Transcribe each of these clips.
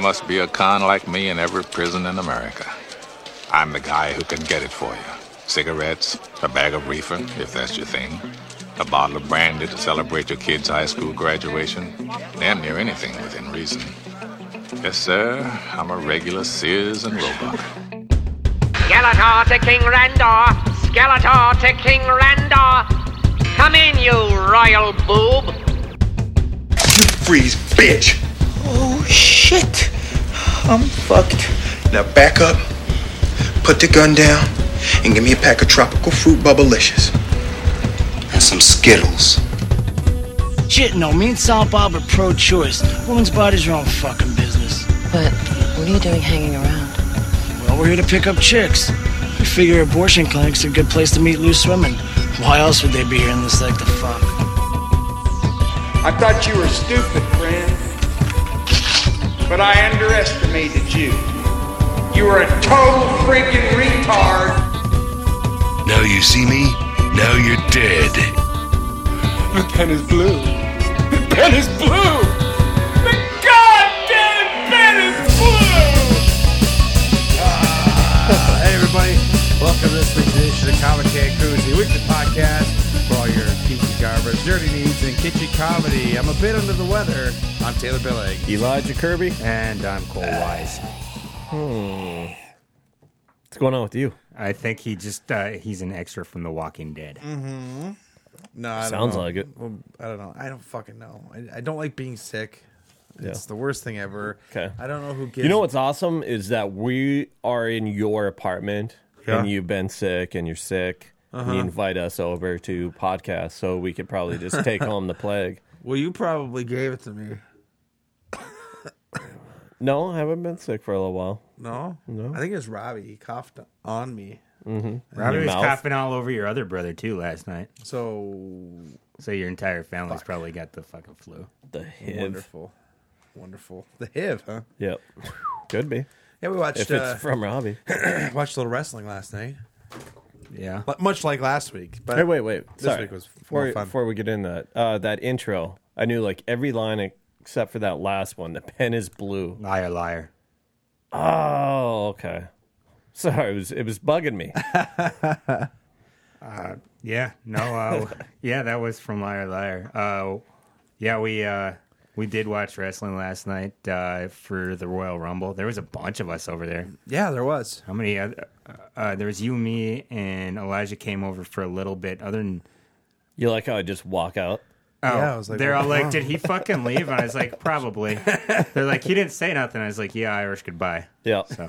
must be a con like me in every prison in America. I'm the guy who can get it for you. Cigarettes, a bag of reefer, if that's your thing, a bottle of brandy to celebrate your kid's high school graduation, damn near anything within reason. Yes, sir, I'm a regular Sears and Roebuck. Skeletor to King Randor! Skeletor to King Randor! Come in, you royal boob! You freeze, bitch! Oh, shit. I'm fucked. Now back up, put the gun down, and give me a pack of tropical fruit Bubblicious. And some Skittles. Shit, no, me and Sal Bob are pro-choice. Women's bodies are all fucking business. But what are you doing hanging around? Well, we're here to pick up chicks. We figure abortion clinic's a good place to meet loose women. Why else would they be here unless they like to fuck? I thought you were stupid, friend. But I underestimated you. You were a total freaking retard. Now you see me, now you're dead. The pen is blue. The pen is blue! The goddamn pen is blue! Hey everybody, welcome to this week's edition of Comic Can Cruise, the weekly podcast for all your geeky garbage, dirty needs, and kitschy comedy. I'm a bit under the weather. I'm Taylor Billig. Elijah Kirby. And I'm Cole Wise. What's going on with you? I think he's an extra from The Walking Dead. Mm-hmm. No, I don't Sounds know. like it. Well, I don't know. I don't fucking know. I don't like being sick. It's the worst thing ever. Okay. I don't know who gives... You know what's awesome is that we are in your apartment and you've been sick and you're sick. And you invite us over to podcast so we could probably just take home the plague. Well, you probably gave it to me. No, I haven't been sick for a little while. No? I think it was Robbie. He coughed on me. Mm-hmm. Robbie was coughing all over your other brother, too, last night. So your entire family's probably got the fucking flu. The HIV. Wonderful. The HIV, huh? Yep. Could be. Yeah, we watched... If it's from Robbie. Watched a little wrestling last night. Yeah. Much like last week. But Hey, wait. This Sorry. week was more fun. Before we get in that intro, I knew like every line except for that last one. The pen is blue. Liar, liar. Oh, okay. Sorry, it was bugging me. Yeah, no, yeah, that was from Liar, Liar. Yeah, we did watch wrestling last night for the Royal Rumble. There was a bunch of us over there. Yeah, there was. How many? There was you, me, and Elijah came over for a little bit. Other than You like how I just walk out? oh, Yeah, I was like, they're what all the like, fuck? did he fucking leave? And I was like, probably. They're like, he didn't say nothing. I was like, yeah, Irish goodbye. Yeah. So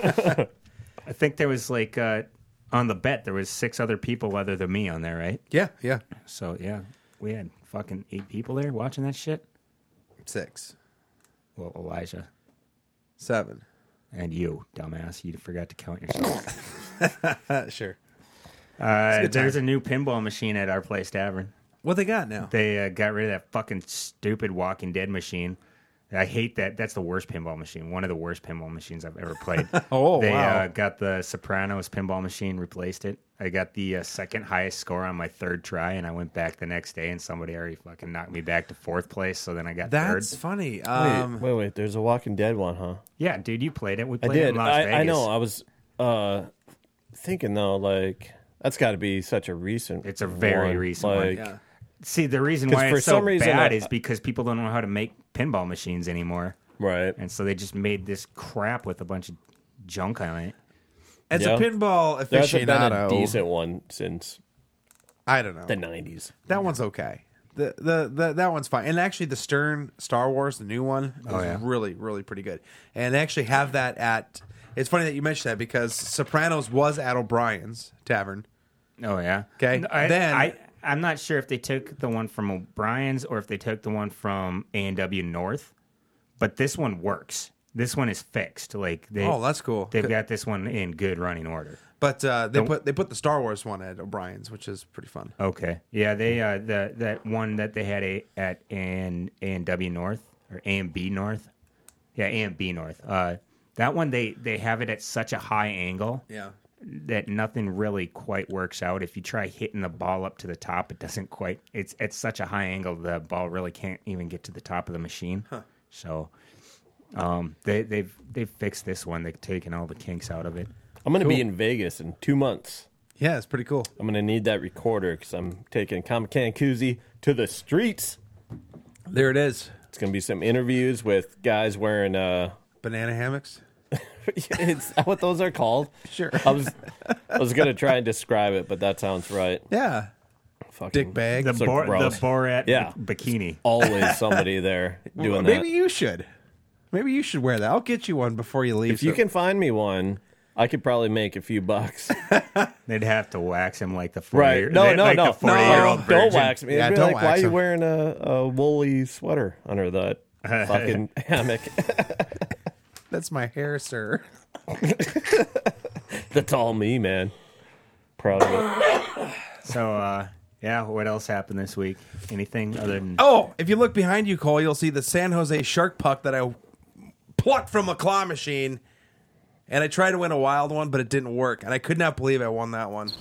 I think there was like on the bet there was 6 other people other than me on there, right? Yeah. So yeah, we had fucking 8 people there watching that shit. 6. Well, Elijah 7. and you, dumbass, you forgot to count yourself. Sure. There's a new pinball machine at our place tavern. What they got now? They got rid of that fucking stupid Walking Dead machine. I hate that. That's the worst pinball machine. One of the worst pinball machines I've ever played. Oh, they wow. got the Sopranos pinball machine, replaced it. I got the second highest score on my 3rd try, and I went back the next day, and somebody already fucking knocked me back to 4th place, so then I got That's 3rd. funny. Wait. There's a Walking Dead one, huh? Yeah, dude, you played it. We I played it did. in Las Vegas. I know. I was thinking, though, like, that's got to be such a recent It's a very one. recent one. Like, Yeah. See, the reason 'Cause why for it's so some reason bad I- is because people don't know how to make pinball machines anymore. Right. And so they just made this crap with a bunch of junk on it. As Yeah. a pinball There hasn't been a aficionado, decent one since I don't know. the 90s. That one's okay. The that one's fine. And actually, the Stern Star Wars, the new one, is really, really pretty good. And they actually have that at. It's funny that you mentioned that because Sopranos was at O'Brien's Tavern. Oh, yeah. Okay, I'm not sure if they took the one from O'Brien's or if they took the one from A&W North, but this one works. This one is fixed. Like that's cool. They've got this one in good running order. But they put the Star Wars one at O'Brien's, which is pretty fun. Okay, yeah, they that one that they had at A&W North or A&B North, yeah, A&B North. That one they have it at such a high angle, Yeah. that nothing really quite works out. If you try hitting the ball up to the top, it doesn't quite. It's at such a high angle the ball really can't even get to the top of the machine. Huh. So They've fixed this one. They've taken all the kinks out of it. I'm going to be in Vegas in 2 months. Yeah, it's pretty cool. I'm going to need that recorder because I'm taking Comic-Con Koozie to the streets. There it is. It's going to be some interviews with guys wearing... banana hammocks? Is that what those are called? Sure. I was going to try and describe it, but that sounds right. Yeah. Fucking Dick bag. The Borat Yeah. bikini. Always somebody there doing that. Maybe you should. Maybe you should wear that. I'll get you one before you leave. If you can find me one, I could probably make a few bucks. They'd have to wax him like the 40 Right. No. The 40-year-old Don't virgin. wax me. Yeah, It'd be don't like, why wax are you him. wearing a woolly sweater under that fucking hammock? That's my hair, sir. That's all me, man. Proud of it. So, yeah, what else happened this week? Anything other than... Oh, if you look behind you, Cole, you'll see the San Jose Shark Puck that I plucked from a claw machine. And I tried to win a wild one, but it didn't work. And I could not believe I won that one.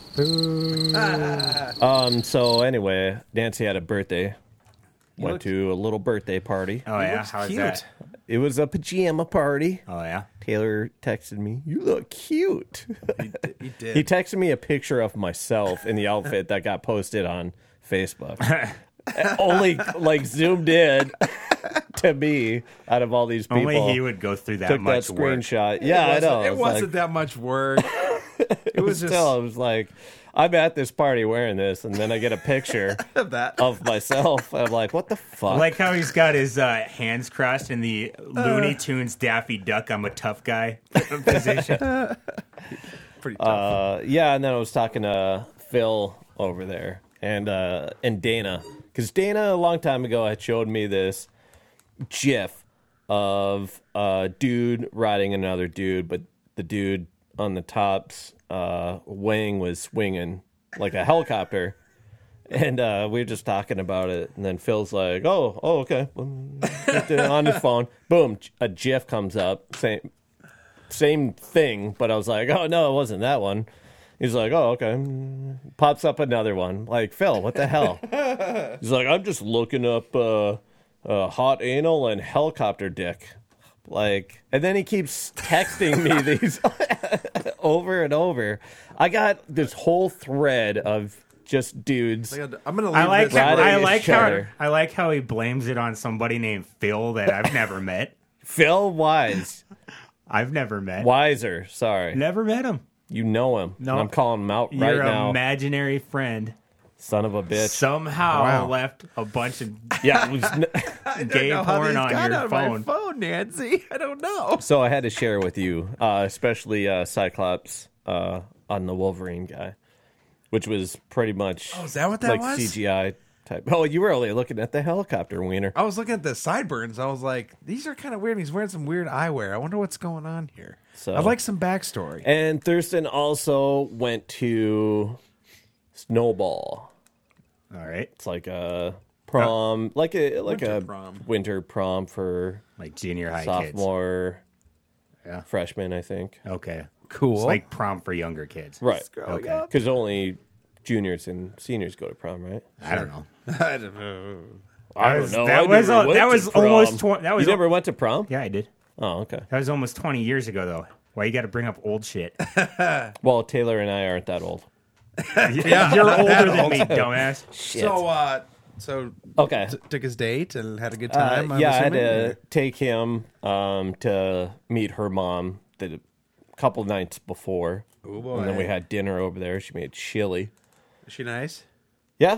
So anyway, Nancy had a birthday. Went to a little birthday party. Oh, yeah? How was that? It was a pajama party. Oh, yeah? Taylor texted me, "You look cute." He did. He texted me a picture of myself in the outfit that got posted on Facebook. Only like zoomed in to me out of all these people. Only he would go through that Took much that work. screenshot. Yeah, I know. It wasn't that much work. It was just... Still, I was like, I'm at this party wearing this, and then I get a picture of that of myself. I'm like, what the fuck? I like how he's got his hands crossed in the Looney Tunes Daffy Duck, I'm a tough guy position. Pretty tough. Yeah, and then I was talking to Phil over there and Dana, because Dana a long time ago had showed me this GIF of a dude riding another dude, but the dude on the top's wing was swinging like a helicopter, and we were just talking about it, and then Phil's like, oh okay, on his phone, boom, a GIF comes up, same thing, but I was like, oh no, it wasn't that one. He's like, oh okay, pops up another one, like, Phil, what the hell? He's like, I'm just looking up hot anal and helicopter dick. Like, and then he keeps texting me these over and over. I got this whole thread of just dudes. I'm gonna leave I like how he blames it on somebody named Phil that I've never met. Phil Wise. I've never met. Wiser, sorry. Never met him. You know him. No. And I'm calling him out Your right now. imaginary friend. Son of a bitch. Somehow left a bunch of Yeah, it was gay porn on your phone. My phone, Nancy. I don't know. So I had to share with you, especially Cyclops on the Wolverine guy, which was pretty much is that what that was? CGI type. Oh, you were only looking at the helicopter wiener. I was looking at the sideburns. I was like, these are kind of weird. He's wearing some weird eyewear. I wonder what's going on here. So I'd like some backstory. And Thurston also went to Snowball. All right. It's like a prom, like a prom. winter prom for like junior high sophomore, kids. freshman, I think. Okay. Cool. It's like prom for younger kids. Right. Okay. Because only juniors and seniors go to prom, right? I don't know. I don't know. I don't know. That was almost 20. You never went to prom? Yeah, I did. Oh, okay. That was almost 20 years ago, though. Why you got to bring up old shit? Well, Taylor and I aren't that old. Yeah, you're older than me, dumbass. Shit. So okay. Took his date and had a good time. I had to take him to meet her mom a couple nights before. Oh boy! And then we had dinner over there. She made chili. Is she nice? Yeah,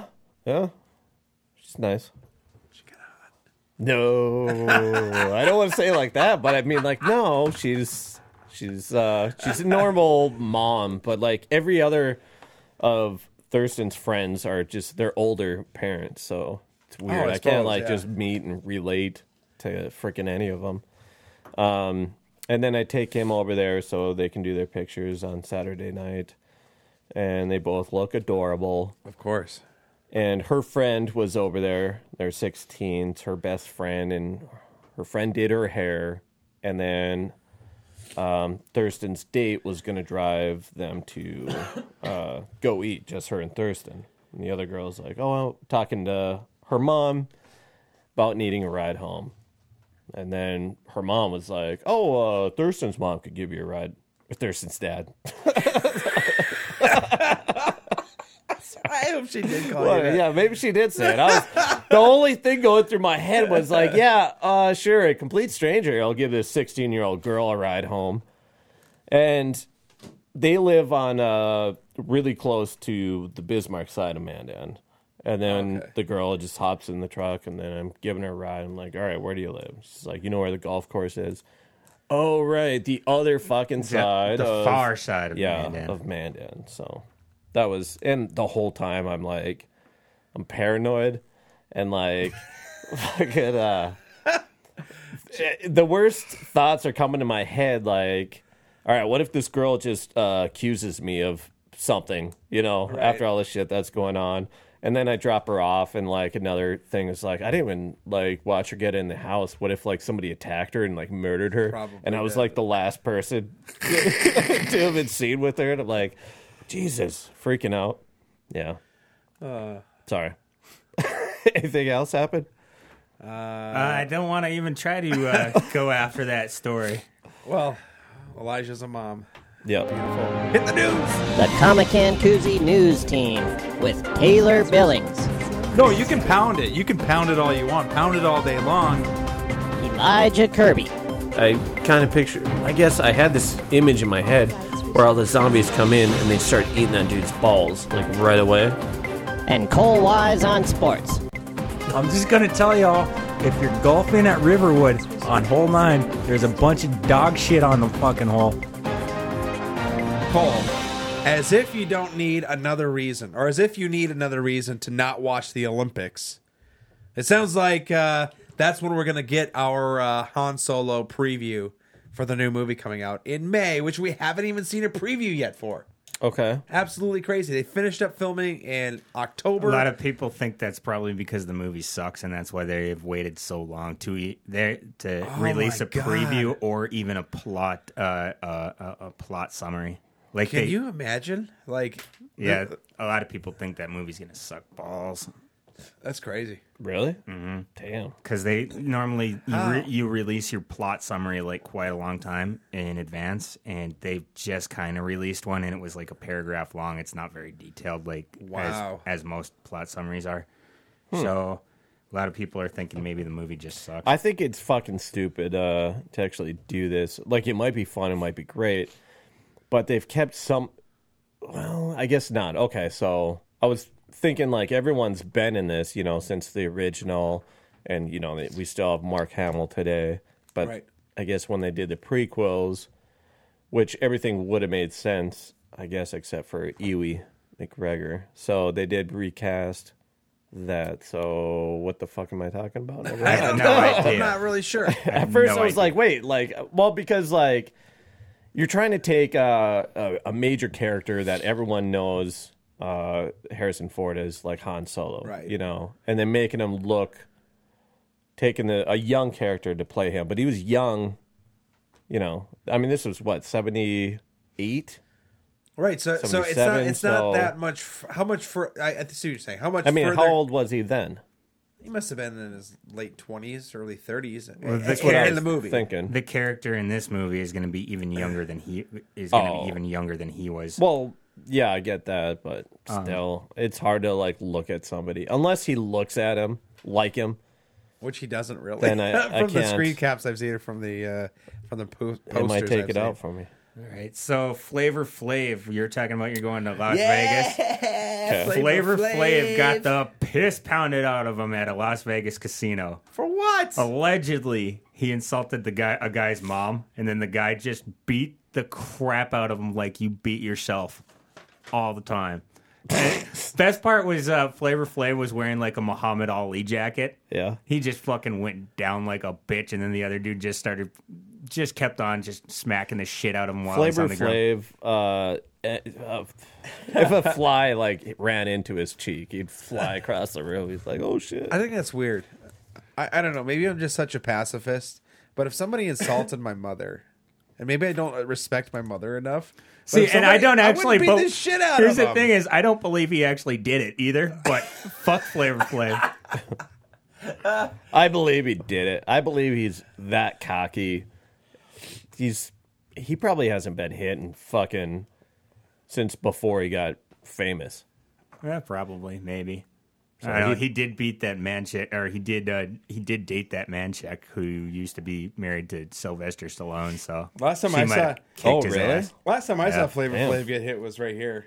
she's nice. She got hot. No, I don't want to say it like that, but I mean, like, no, she's a normal mom, but like every other of Thurston's friends are just they're older parents, so it's weird. I can't just meet and relate to freaking any of them. And then I take him over there so they can do their pictures on Saturday night, and they both look adorable. Of course. And her friend was over there. They're 16. It's her best friend, and her friend did her hair, and then Thurston's date was going to drive them to go eat, just her and Thurston. And the other girl's like, talking to her mom about needing a ride home. And then her mom was like, "Oh, Thurston's mom could give you a ride." Thurston's dad. I hope she did call you that. Yeah, maybe she did say it. The only thing going through my head was like, yeah, sure, a complete stranger. I'll give this 16-year-old girl a ride home. And they live on really close to the Bismarck side of Mandan. And then the girl just hops in the truck, and then I'm giving her a ride. I'm like, all right, where do you live? She's like, you know where the golf course is? Oh, right, the other fucking side. The far side of Mandan. of Mandan. So that was, and the whole time I'm like, I'm paranoid, and like, fucking, the worst thoughts are coming to my head, like, all right, what if this girl just accuses me of something, after all this shit that's going on? And then I drop her off, and like another thing is like, I didn't even like watch her get in the house. What if like somebody attacked her and like murdered her? Probably and I was like the last person to have been seen with her, and I'm like, Jesus, freaking out. Yeah. Sorry. Anything else happen? I don't want to even try to go after that story. Well, Elijah's a mom. Yep. Beautiful. Hit the news. The Comican Koozie News Team with Taylor Billings. No, you can pound it. You can pound it all you want. Pound it all day long. Elijah Kirby. I kind of picture, I guess I had this image in my head where all the zombies come in and they start eating that dude's balls, like right away. And Cole Wise on sports. I'm just going to tell y'all, if you're golfing at Riverwood on hole 9, there's a bunch of dog shit on the fucking hole. Cole, as if you don't need another reason, or as if you need another reason to not watch the Olympics. It sounds like that's when we're going to get our Han Solo preview for the new movie coming out in May, which we haven't even seen a preview yet for. Okay. Absolutely crazy. They finished up filming in October. A lot of people think that's probably because the movie sucks, and that's why they've waited so long to release a preview or even a plot summary. Like, can you imagine? Like, yeah, a lot of people think that movie's gonna suck balls. That's crazy. Really? Mm-hmm. Damn. Because they normally you release your plot summary like quite a long time in advance, and they've just kind of released one, and it was like a paragraph long. It's not very detailed, like as most plot summaries are. So a lot of people are thinking maybe the movie just sucks. I think it's fucking stupid to actually do this. Like, it might be fun, it might be great, but they've kept some. Well, I guess not. Okay, so I was thinking like everyone's been in this, since the original, and we still have Mark Hamill today. But right. I guess when they did the prequels, which everything would have made sense, I guess, except for Ewan McGregor. So they did recast that. So what the fuck am I talking about? I have no idea. I'm not really sure. At first, I was like, wait, because you're trying to take a major character that everyone knows. Harrison Ford is like Han Solo, right? And then making him taking a young character to play him, but he was young. I mean, this was what, 78, right? So it's not that much. How much for? I see what you're saying. How much? I mean, further, how old was he then? He must have been in his late 20s, early 30s. Well, that's what I was the movie. thinking. The character in this movie is going to be even younger than he was. Well, yeah, I get that, but still, it's hard to look at somebody unless he looks at him like him, which he doesn't really. Then I from the can't. screen caps I've seen it from the posters. It might take I've it seen. out from me. All right, so Flavor Flav, you're talking about you're going to Las Vegas. Okay. Flavor Flav got the piss pounded out of him at a Las Vegas casino. For what? Allegedly, he insulted a guy's mom, and then the guy just beat the crap out of him like you beat yourself all the time. Best part was Flavor Flav was wearing like a Muhammad Ali jacket. Yeah. He just fucking went down like a bitch, and then the other dude just kept on just smacking the shit out of him while he's on the ground. Flav, if a fly ran into his cheek, he'd fly across the room. He's like, oh shit. I think that's weird. I don't know. Maybe I'm just such a pacifist, but if somebody insulted my mother, and maybe I don't respect my mother enough. See, and I don't actually. beat the shit out here's of the him. thing: is I don't believe he actually did it either. But fuck Flavor Flav. I believe he did it. I believe he's that cocky. He probably hasn't been hit in fucking since before he got famous. Yeah, probably, maybe. I don't know. He did beat that Manchek, or he did date that Manchek who used to be married to Sylvester Stallone. So last time I saw Flavor Flav get hit was right here.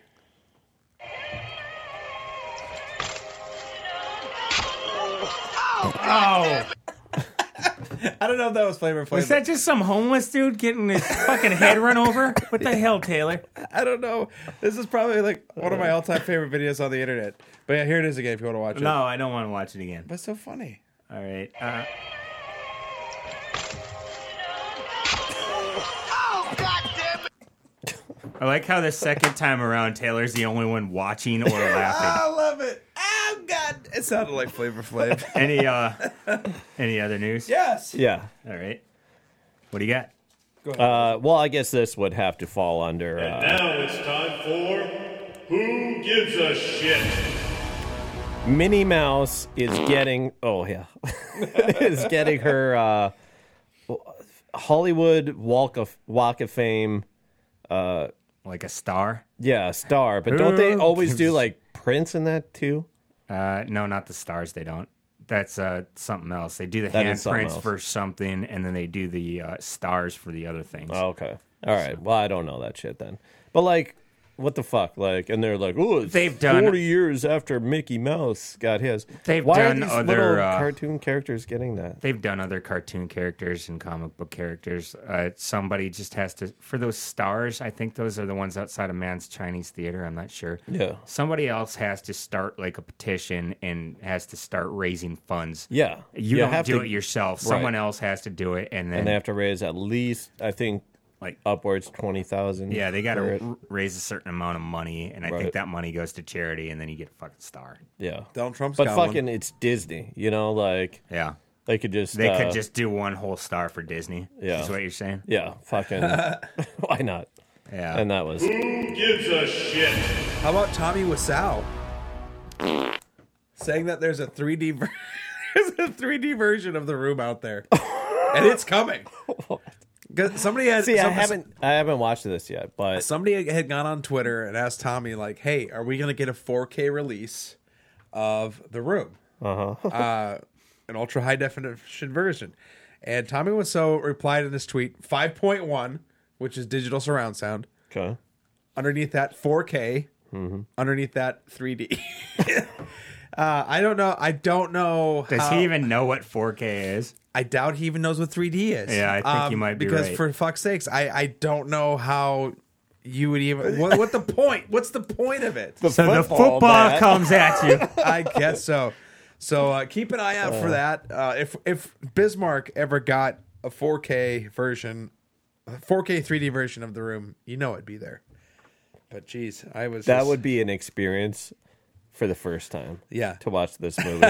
Oh. I don't know if that was Flavor Flav. Was that just some homeless dude getting his fucking head run over? What the hell, Taylor? I don't know. This is probably like one of my all-time favorite videos on the internet. But yeah, here it is again if you want to watch it. No, I don't want to watch it again. But it's so funny. All right. I like how the second time around, Taylor's the only one watching or laughing. I love it. Oh, God. It sounded like Flavor Flav. Any other news? Yes. Yeah. All right. What do you got? Go ahead. Well, I guess this would have to fall under... And now it's time for Who Gives a Shit? Minnie Mouse is getting... Oh, yeah. is getting her Hollywood Walk of Fame... like a star? Yeah, a star. But don't they always do like Prince in that too? No, not the stars. They don't. That's something else. They do the handprints for something, and then they do the stars for the other things. Oh, okay. All right. Well, I don't know that shit then. But like, what the fuck? Like, and they're like, oh, it's they've done 40 years after Mickey Mouse got his. They've Why done are these other little cartoon characters getting that? They've done other cartoon characters and comic book characters. Somebody just has to, for those stars, I think those are the ones outside of Man's Chinese Theater. I'm not sure. Yeah. Somebody else has to start like a petition and has to start raising funds. Yeah. You don't do it yourself. Right. Someone else has to do it, and then they have to raise at least, I think, like upwards 20,000. Yeah, they got to raise a certain amount of money, and I think that money goes to charity, and then you get a fucking star. Yeah, Donald Trump's but got fucking, one. it's Disney, you know, like they could just do one whole star for Disney. Yeah, is what you're saying? Yeah, fucking why not? Yeah, and that was Who Gives a Shit? How about Tommy Wiseau saying that there's a 3D there's a 3D version of The Room out there, and it's coming. Somebody had I haven't watched this yet, but somebody had gone on Twitter and asked Tommy like, "Hey, are we going to get a 4K release of The Room, an ultra high definition version?" And Tommy Wiseau replied in this tweet, 5.1, which is digital surround sound. Okay. Underneath that 4K. Underneath that 3D. I don't know. Does he even know what 4K is? I doubt he even knows what 3D is. Yeah, I think you might be because right. for fuck's sakes, I don't know how you would even. What the point? What's the point of it? The football comes at you. I guess so. So keep an eye out for that. If Bismarck ever got a 4K version, 4K 3D version of The Room, you know it'd be there. But geez, that would be an experience for the first time. Yeah, to watch this movie.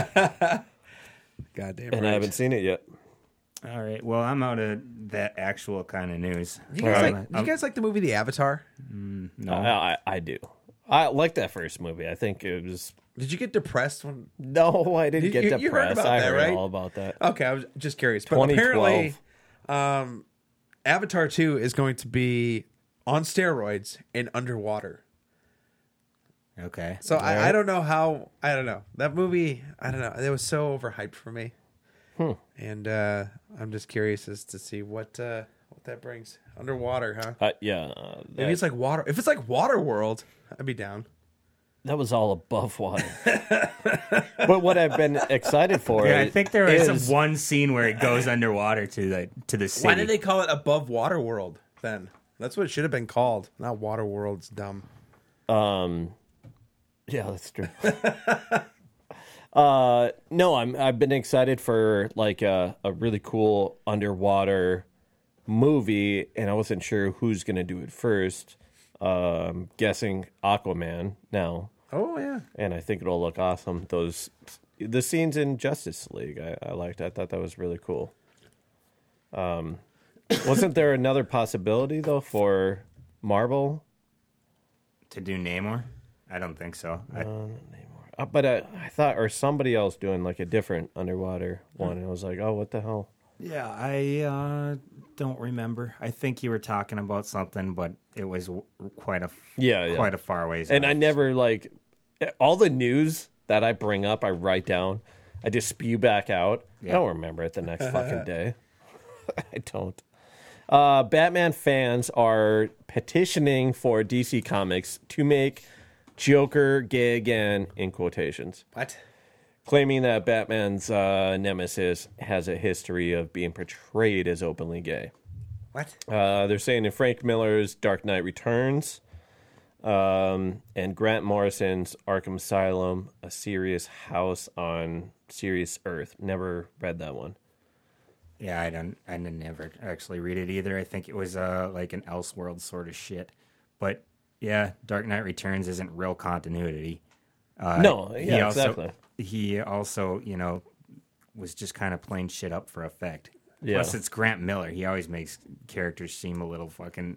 Goddamn, and right. I haven't seen it yet. All right. Well, I'm out of that actual kind of news. Do you guys like the movie The Avatar? No, I do. I like that first movie. I think it was. Did you get depressed when? No, I didn't get depressed. You heard about I that, heard right? all about that. Okay, I was just curious. But apparently, Avatar 2 is going to be on steroids and underwater. Okay. So I don't know how. I don't know. That movie, I don't know. It was so overhyped for me. And I'm just curious as to see what that brings. Underwater, huh? Yeah. Maybe it's like water. If it's like Waterworld, I'd be down. That was all above water. But what I've been excited for I think there is one scene where it goes underwater to the city. Why did they call it Above Waterworld then? That's what it should have been called. Not Waterworld. It's dumb. Yeah, that's true. No, I've been excited for like a really cool underwater movie, and I wasn't sure who's going to do it first. Guessing Aquaman now. Oh yeah, and I think it'll look awesome. The scenes in Justice League, I liked. I thought that was really cool. Wasn't there another possibility though for Marvel to do Namor? I don't think so. But I thought, or somebody else doing like a different underwater one, and I was like, oh, what the hell? Yeah, I don't remember. I think you were talking about something, but it was quite a far ways. And off. I never like all the news that I bring up, I write down. I just spew back out. Yeah. I don't remember it the next fucking day. I don't. Batman fans are petitioning for DC Comics to make Joker gay again, in quotations. What? Claiming that Batman's nemesis has a history of being portrayed as openly gay. What? They're saying in Frank Miller's Dark Knight Returns and Grant Morrison's Arkham Asylum, A Serious House on Serious Earth. Never read that one. Yeah, I didn't ever actually read it either. I think it was like an Elseworld sort of shit. But yeah, Dark Knight Returns isn't real continuity. Exactly. He also, was just kind of playing shit up for effect. Yeah. Plus, it's Grant Miller. He always makes characters seem a little fucking...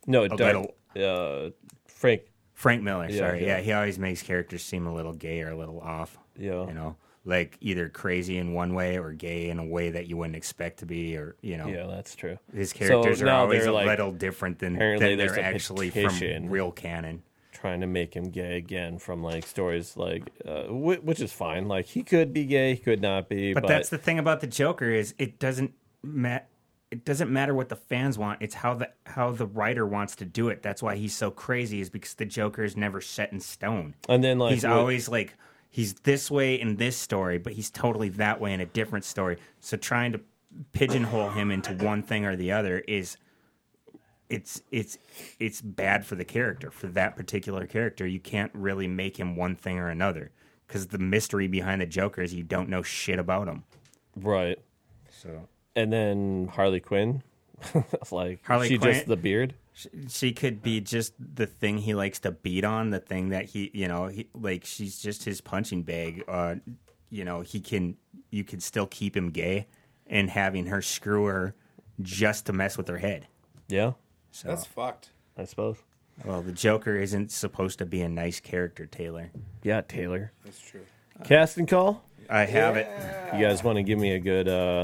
Frank Miller, sorry. Yeah, he always makes characters seem a little gay or a little off. Yeah. Like either crazy in one way or gay in a way that you wouldn't expect to be, or Yeah, that's true. His characters are always a little different than they're actually petition from real canon. Trying to make him gay again from like stories like, which is fine. Like he could be gay, he could not be. But that's the thing about the Joker is it doesn't matter what the fans want. It's how the writer wants to do it. That's why he's so crazy, is because the Joker is never set in stone. And then like he's always like, he's this way in this story, but he's totally that way in a different story. So trying to pigeonhole him into one thing or the other is it's bad for the character, for that particular character. You can't really make him one thing or another because the mystery behind the Joker is you don't know shit about him. Right. So. And then Harley Quinn, like Harley she Quinn, just the beard. She could be just the thing he likes to beat on, the thing that she's just his punching bag. You can still keep him gay and having her screw her just to mess with her head. Yeah. So, that's fucked, I suppose. Well, the Joker isn't supposed to be a nice character, Taylor. Yeah, Taylor. That's true. Casting call? I have it. You guys want to give me a good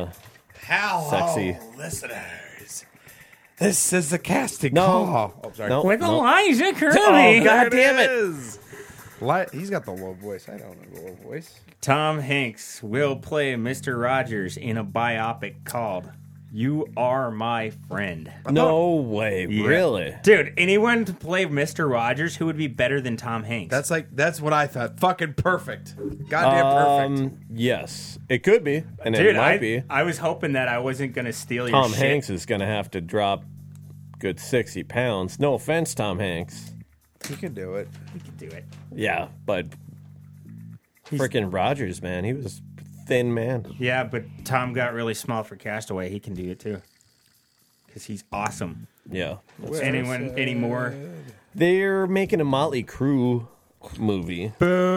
sexy listeners? This is the casting call. Oh, sorry. With Elijah Curley. Oh, God damn it. He's got the low voice. I don't have the low voice. Tom Hanks will play Mr. Rogers in a biopic called You Are My Friend. No way, really? Dude, anyone to play Mr. Rogers, who would be better than Tom Hanks? That's what I thought. Fucking perfect. Goddamn perfect. Yes, it could be, and Dude, it might be. I was hoping that I wasn't going to steal your Tom shit. Hanks is going to have to drop good 60 pounds. No offense, Tom Hanks. He can do it. He can do it. Yeah, but freaking Rogers, man, he was thin man. Yeah, but Tom got really small for Castaway. He can do it too, because he's awesome. Yeah. Anymore? They're making a Motley Crue movie.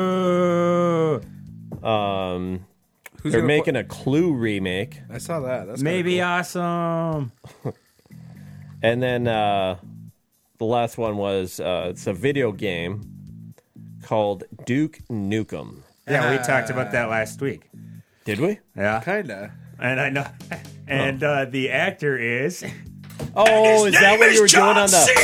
Boo! They're making a Clue remake. I saw that. That's maybe cool. Awesome. And then the last one was it's a video game called Duke Nukem. Yeah, we talked about that last week. Did we? Yeah. Kinda. And I know. And the actor is... Oh, is that what you were doing on the...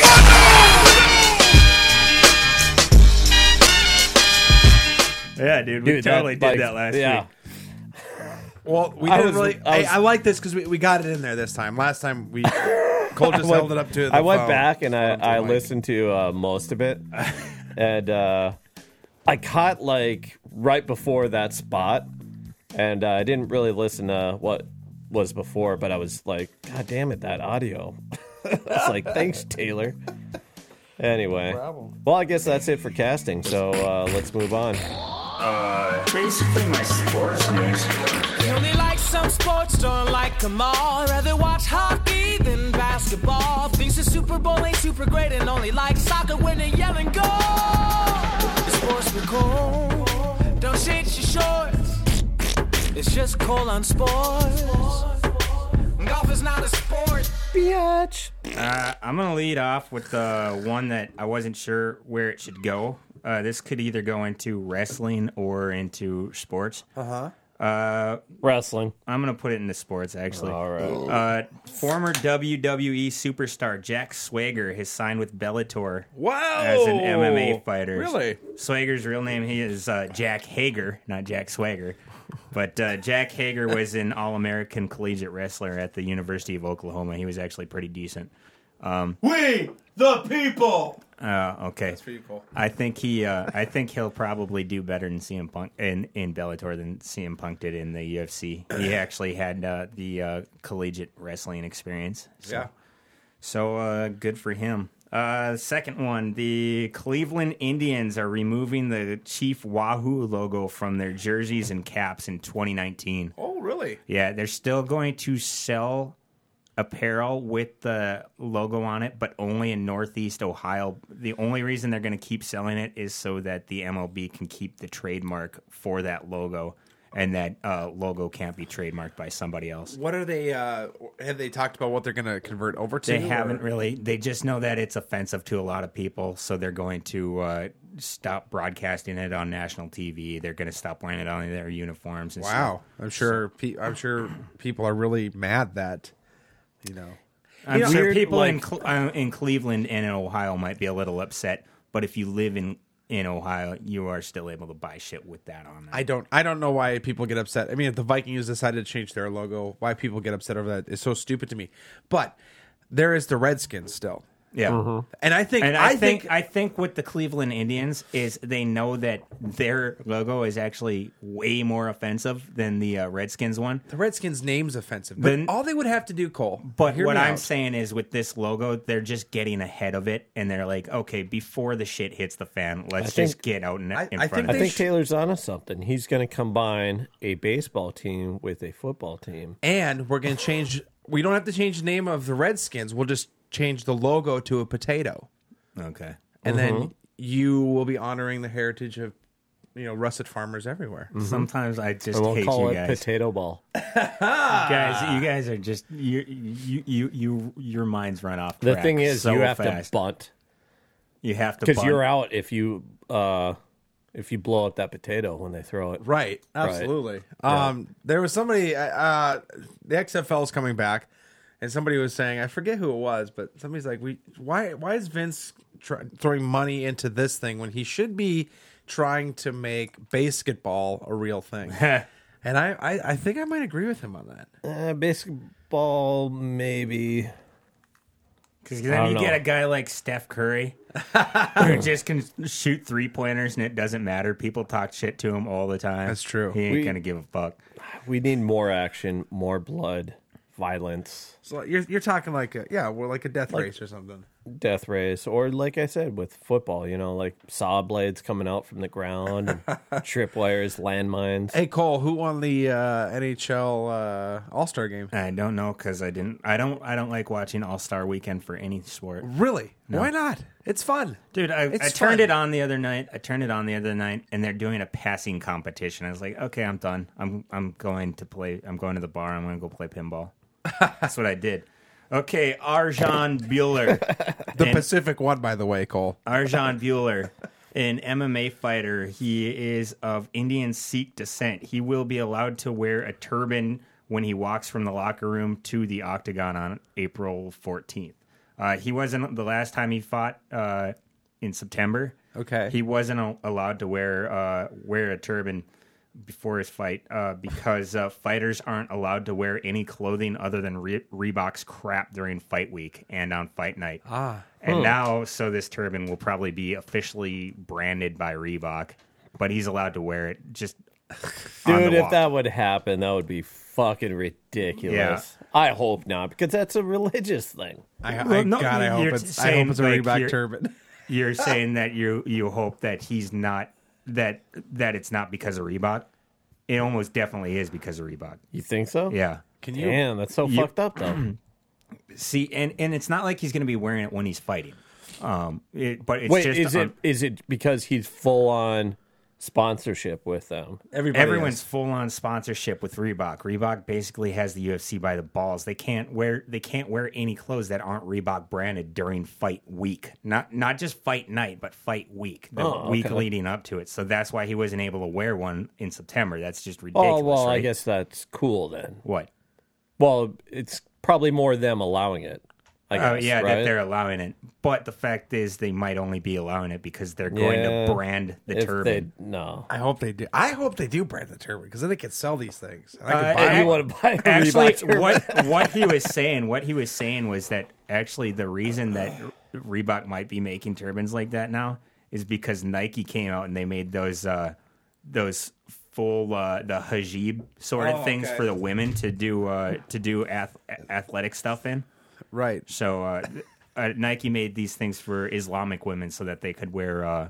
Yeah, dude. We totally did that last week. Well, we didn't really... I like this because we got it in there this time. Last time, Cole just held it up to the I went phone. back and I listened to most of it. And I caught, like, right before that spot. And I didn't really listen to what was before, but I was like, God damn it, that audio. It's like, thanks, Taylor. Anyway. No problem. Well, I guess that's it for casting, so let's move on. Basically my sports news. He only likes some sports, don't like them all. Rather watch hockey than basketball. Thinks the Super Bowl ain't super great and only likes soccer when they yell and go. The sports were cool. Don't shake your shorts. It's just Cole on sports. Golf is not a sport. Biatch. I'm going to lead off with the one that I wasn't sure where it should go. this could either go into wrestling or into sports. Wrestling. I'm going to put it into sports, actually. All right. Former WWE superstar Jack Swagger has signed with Bellator Wow. as an MMA fighter. Really? Swagger's real name is Jack Hager, not Jack Swagger. But Jack Hager was an All-American collegiate wrestler at the University of Oklahoma. He was actually pretty decent. We the people. Okay. That's pretty cool. I think he'll probably do better in CM Punk in Bellator than CM Punk did in the UFC. He actually had the collegiate wrestling experience. So good for him. Second one, the Cleveland Indians are removing the Chief Wahoo logo from their jerseys and caps in 2019. Oh, really? Yeah, they're still going to sell apparel with the logo on it, but only in Northeast Ohio. The only reason they're going to keep selling it is so that the MLB can keep the trademark for that logo, and that logo can't be trademarked by somebody else. What are they? Have they talked about what they're going to convert over to? They haven't really. They just know that it's offensive to a lot of people, so they're going to stop broadcasting it on national TV. They're going to stop wearing it on their uniforms. And Wow, stuff. I'm sure people are really mad that. I'm sure people in Cleveland and in Ohio might be a little upset, but if you live in Ohio, you are still able to buy shit with that on there. I don't know why people get upset. I mean, if the Vikings decided to change their logo, why people get upset over that is so stupid to me. But there is the Redskins still. Yeah, and I think with the Cleveland Indians is they know that their logo is actually way more offensive than the Redskins one. The Redskins name's offensive, but all they would have to do, Cole. But what I'm saying is, with this logo, they're just getting ahead of it, and they're like, okay, before the shit hits the fan, let's just get out in front of it. I think Taylor's onto something. He's going to combine a baseball team with a football team, and we're going to change. We don't have to change the name of the Redskins. We'll just change the logo to a potato. Okay. And then you will be honoring the heritage of, russet farmers everywhere. Sometimes I just we'll hate call you it guys. Potato ball. You guys are just your minds run off track. The thing is, so you have fast. to bunt. You have to because you're out if you blow up that potato when they throw it. Right. Absolutely. Right. There was somebody. The XFL is coming back. And somebody was saying, I forget who it was, but somebody's like, why is Vince throwing money into this thing when he should be trying to make basketball a real thing? And I think I might agree with him on that. Basketball, maybe. Because then you get a guy like Steph Curry who just can shoot 3-pointers and it doesn't matter. People talk shit to him all the time. That's true. He ain't going to give a fuck. We need more action, more blood. Violence. So you're talking like a death race or something. Death race, or like I said with football, like saw blades coming out from the ground, and tripwires, landmines. Hey Cole, who won the NHL All-Star game? I don't know because I don't like watching All-Star Weekend for any sport. Really? No. Why not? It's fun, dude. I turned it on the other night. And they're doing a passing competition. I was like, okay, I'm done. I'm going to play. I'm going to the bar. I'm going to go play pinball. That's what I did. Okay, Arjan Bueller. The Pacific one, by the way, Cole. Arjan Bueller, an MMA fighter. He is of Indian Sikh descent. He will be allowed to wear a turban when he walks from the locker room to the octagon on April 14th. He wasn't the last time he fought in September. Okay. He wasn't allowed to wear a turban before his fight because fighters aren't allowed to wear any clothing other than Reebok's crap during fight week and on fight night. And now, so this turban will probably be officially branded by Reebok, but he's allowed to wear it just Dude, if that would happen, that would be fucking ridiculous. Yeah. I hope not, because that's a religious thing. I hope it's a Reebok turban. You're saying that you hope that he's not that it's not because of Reebok. It almost definitely is because of Reebok. You think so? Yeah. Damn, that's so fucked up though. See, and it's not like he's going to be wearing it when he's fighting. But it's Wait, just is it because he's full on sponsorship with them. Everyone's full on sponsorship with Reebok. Reebok basically has the UFC by the balls. They can't wear any clothes that aren't Reebok branded during fight week. Not just fight night, but fight week. The week leading up to it. So that's why he wasn't able to wear one in September. That's just ridiculous. Oh, well, right? I guess that's cool then. What? Well, it's probably more them allowing it. I guess, yeah, right? that they're allowing it. But the fact is, they might only be allowing it because they're going to brand the turban. No, I hope they do. I hope they do brand the turban because then they can sell these things. And I can buy you want to buy a actually, Reebok turban. what he was saying was that actually the reason that Reebok might be making turbans like that now is because Nike came out and they made those full the hijab sort of things for the women to do athletic stuff in. Right. So Nike made these things for Islamic women so that they could wear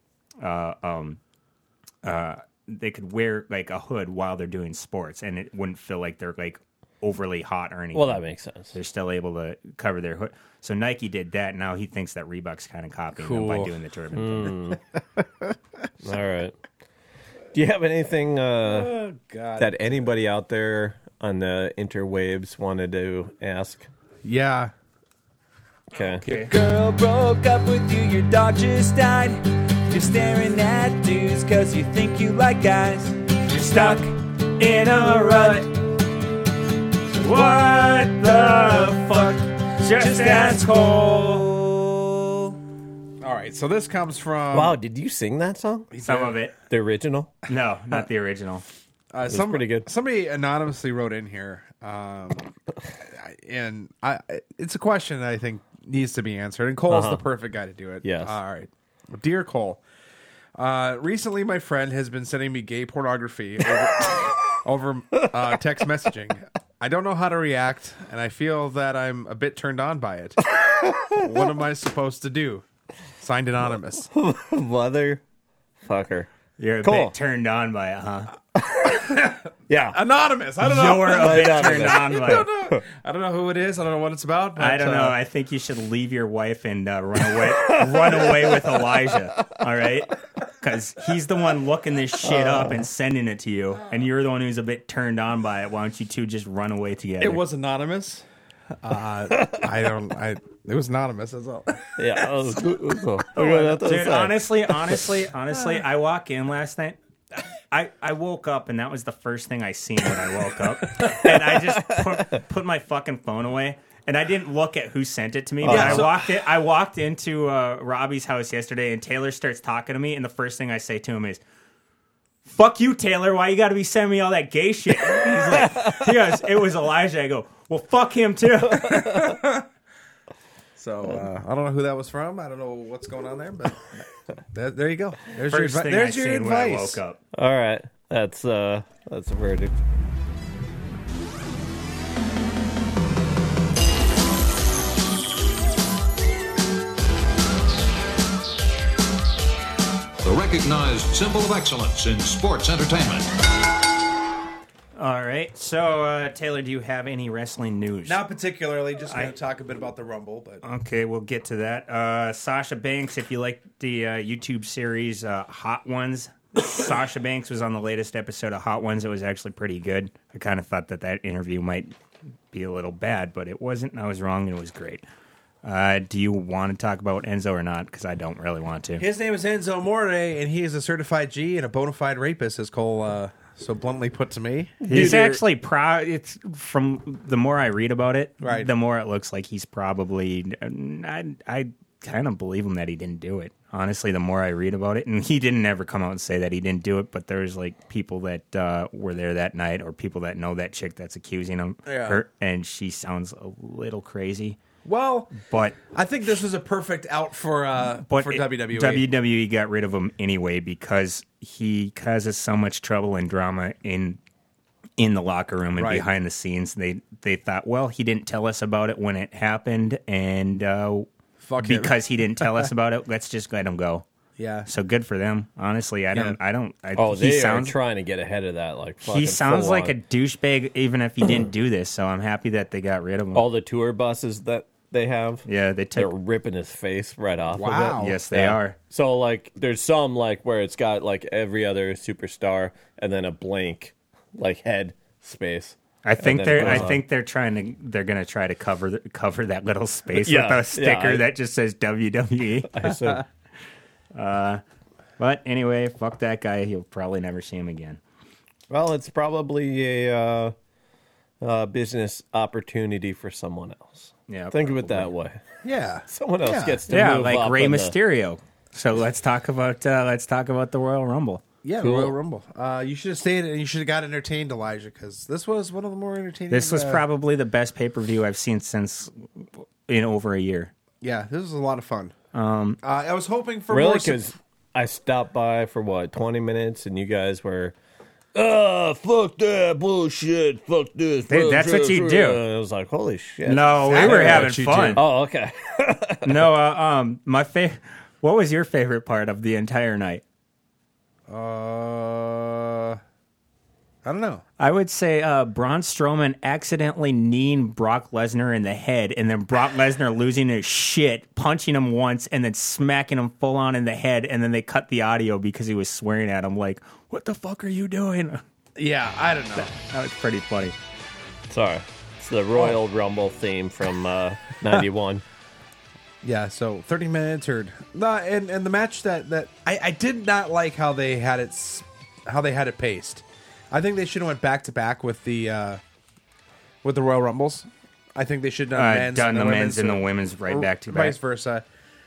like a hood while they're doing sports, and it wouldn't feel like they're like overly hot or anything. Well, that makes sense. They're still able to cover their hood. So Nike did that. Now he thinks that Reebok's kind of copying them by doing the turban. All right. Do you have anything that anybody out there on the interwaves wanted to ask? Yeah. Okay. Your girl broke up with you, your dog just died. You're staring at dudes cause you think you like guys. You're stuck in a rut. What the fuck? Just ask Cole. All right, so this comes from... Wow, did you sing that song? Some of it. The original? No, not the original. It's pretty good. Somebody anonymously wrote in here, and it's a question that I think needs to be answered, and Cole's the perfect guy to do it. Yes. All right. Dear Cole, recently my friend has been sending me gay pornography over text messaging. I don't know how to react, and I feel that I'm a bit turned on by it. What am I supposed to do? Signed Anonymous. Motherfucker. You're a bit turned on by it, huh? Yeah. Anonymous. I don't know. You're a bit turned on by it. I don't know who it is. I don't know what it's about. But, I don't know. I think you should leave your wife and run away with Elijah. All right, because he's the one looking this shit up and sending it to you, and you're the one who's a bit turned on by it. Why don't you two just run away together? It was anonymous. It was anonymous. That's all. Yeah. Dude, honestly, I walk in last night. I woke up and that was the first thing I seen when I woke up, and I just put my fucking phone away, and I didn't look at who sent it to me. But I walked into Robbie's house yesterday, and Taylor starts talking to me, and the first thing I say to him is, "Fuck you, Taylor! Why you got to be sending me all that gay shit?" He goes, "It was Elijah." I go, "Well, fuck him too." So I don't know who that was from. I don't know what's going on there, but there you go. There's First your, thing there's I your seen when I advice. woke up. All right. That's a verdict. The recognized symbol of excellence in sports entertainment. All right. So, Taylor, do you have any wrestling news? Not particularly. Just going to talk a bit about the Rumble. But okay, we'll get to that. Sasha Banks, if you like the YouTube series Hot Ones, Sasha Banks was on the latest episode of Hot Ones. It was actually pretty good. I kind of thought that interview might be a little bad, but it wasn't. I was wrong, and it was great. Do you want to talk about Enzo or not? Because I don't really want to. His name is Enzo Amore, and he is a certified G and a bona fide rapist, as Cole so bluntly put to me. He's actually proud. It's from the more I read about it, right, the more it looks like he's probably. I kind of believe him that he didn't do it. Honestly, the more I read about it, and he didn't ever come out and say that he didn't do it, but there's like people that were there that night, or people that know that chick that's accusing him, her, and she sounds a little crazy. Well, but I think this was a perfect out for WWE. WWE got rid of him anyway because he causes so much trouble and drama in the locker room and behind the scenes. They thought, well, he didn't tell us about it when it happened, and because he didn't tell us about it, let's just let him go. Yeah. So good for them. Honestly, I don't. They are trying to get ahead of that. Like he sounds like a douchebag, even if he didn't do this. So I'm happy that they got rid of him. All the tour buses that they have. Yeah, they're ripping his face right off Wow. of it. Yes, they are. So like, there's some like where it's got like every other superstar and then a blank like head space. I think And then it goes on. they're gonna try to cover that little space Yeah, with a sticker yeah, that just says WWE. I assume. But anyway, fuck that guy. You'll probably never see him again. Well, it's probably a business opportunity for someone else. Yeah, think of it that way. Yeah, someone else gets to move like up Rey in the- Mysterio. So let's talk about the Royal Rumble. Yeah, Cool. the Royal Rumble. You should have stayed and you should have got entertained, Elijah, because this was one of the more entertaining. This was probably the best pay-per-view I've seen since in over a year. Yeah, this was a lot of fun. I was hoping for really more. because I stopped by for 20 minutes and you guys were. Fuck that bullshit. Fuck this. That's what you do. And I was like, holy shit. No, we were having fun. Oh, okay. No, what was your favorite part of the entire night? I don't know. I would say Braun Strowman accidentally kneeing Brock Lesnar in the head, and then Brock Lesnar losing his shit, punching him once, and then smacking him full on in the head, and then they cut the audio because he was swearing at him like, "What the fuck are you doing?" Yeah, I don't know. That was pretty funny. Sorry. It's the Royal Rumble theme from 91. Yeah, so 30 minutes or and the match that I did not like how they had it paced. I think they should have went back to back with the Royal Rumbles. I think they should have done the men's and the women's right back to back. Vice versa.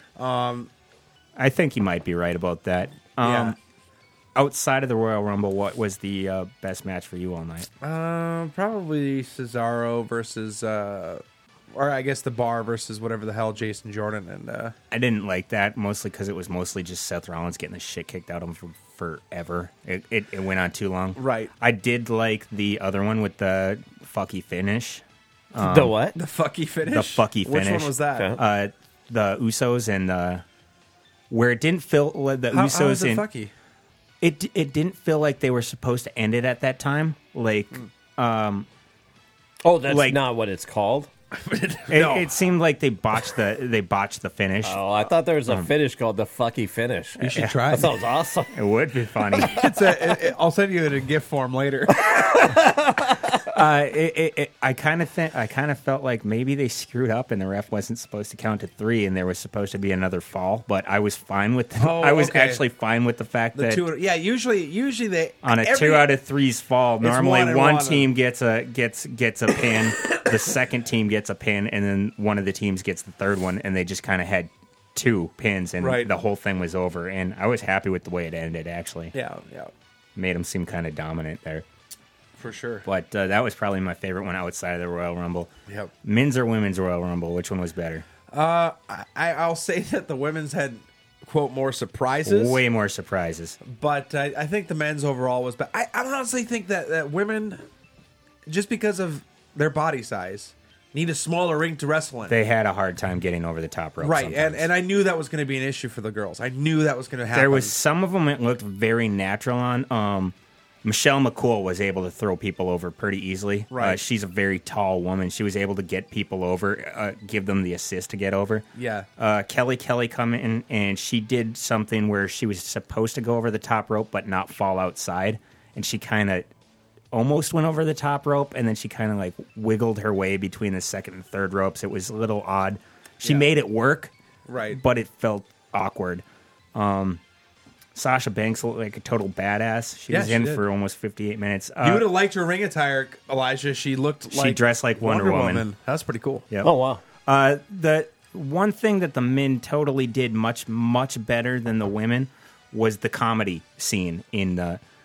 I think you might be right about that. Yeah. Outside of the Royal Rumble, what was the best match for you all night? Probably Cesaro versus or I guess the Bar versus whatever the hell Jason Jordan and I didn't like that mostly because it was mostly just Seth Rollins getting the shit kicked out of him for forever. It went on too long. Right. I did like the other one with the fucky finish. The what? The fucky finish. The fucky finish. Which one was that? The Usos and where it didn't feel the Usos how is it in fucky? It didn't feel like they were supposed to end it at that time. Like, Oh, that's like- not what it's called? it seemed like they botched the finish. Oh, I thought there was a finish called the fucky finish. You should try That it. sounds awesome. It would be funny. I'll send you it in gift form later. I kind of felt like maybe they screwed up and the ref wasn't supposed to count to 3 and there was supposed to be another fall. But I was fine with. Okay. Actually fine with the fact that usually they on a 2 out of 3's fall, normally one team gets a pin, the second team gets a pin, and then one of the teams gets the third one, and they just kind of had 2 pins, and Right. the whole thing was over. And I was happy with the way it ended. Actually, yeah, made them seem kind of dominant there. for sure. But that was probably my favorite one outside of the Royal Rumble. Yep. Men's or women's Royal Rumble? Which one was better? I'll say that the women's had quote more surprises, Way more surprises. but I think the men's overall was. But I honestly think that women, just because of their body size, need a smaller ring to wrestle in. They had a hard time getting over the top rope. Right, sometimes. and I knew that was going to be an issue for the girls. I knew that was going to happen. There was some of them it looked very natural on. Michelle McCool was able to throw people over pretty easily. Right. She's a very tall woman. She was able to get people over, give them the assist to get over. Yeah. Kelly come in, and she did something where she was supposed to go over the top rope but not fall outside. And she kind of almost went over the top rope, and then she kind of like wiggled her way between the second and third ropes. It was a little odd. She made it work, Right. but it felt awkward. Sasha Banks looked like a total badass. She was she in did. for almost 58 minutes. You would have liked her ring attire, Elijah. She looked like dressed like Wonder Woman. That's pretty cool. Yep. Oh, wow. The one thing that the men totally did much better than the women was the comedy scene in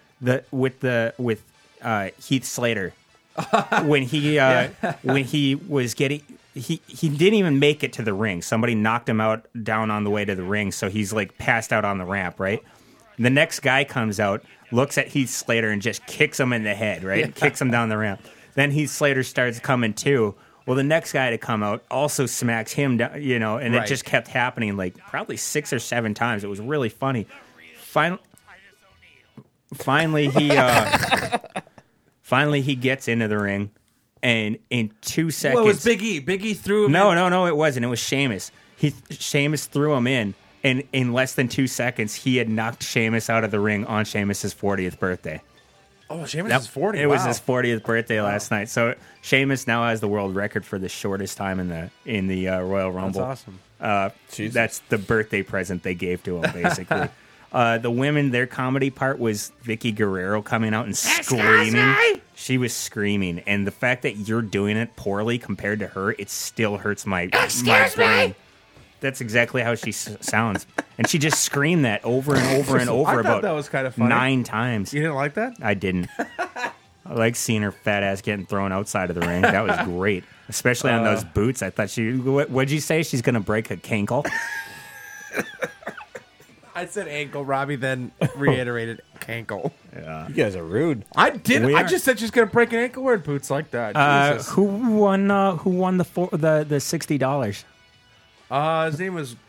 with Heath Slater when he was getting. He didn't even make it to the ring. Somebody knocked him out down on the way to the ring, so he's like passed out on the ramp, right? The next guy comes out, looks at Heath Slater, and just kicks him in the head, right? Yeah. Kicks him down the ramp. Then Heath Slater starts coming too. Well, the next guy to come out also smacks him down, and Right. it just kept happening like probably 6 or 7 times. It was really funny. Finally he gets into the ring. And in 2 seconds... Well, it was Big E. Big E threw him in. No, it wasn't. It was Sheamus. Sheamus threw him in, and in less than 2 seconds, he had knocked Sheamus out of the ring on Sheamus' 40th birthday. Oh, Sheamus is 40. It was his 40th birthday last night. So Sheamus now has the world record for the shortest time in the Royal Rumble. That's awesome. That's the birthday present they gave to him, basically. The women, their comedy part was Vicky Guerrero coming out and screaming. She was screaming, and the fact that you're doing it poorly compared to her, it still hurts my brain. That's exactly how she sounds, and she just screamed that over and over and over I thought about that was kind of funny. 9 times. You didn't like that? I didn't. I like seeing her fat ass getting thrown outside of the ring. That was great, especially on those boots. I thought what'd you say? She's gonna break a cankle. I said ankle. Robbie then reiterated cankle. Yeah. You guys are rude. I didn't. I just said she's gonna break an ankle wearing boots like that. Jesus. Who won the $60? His name was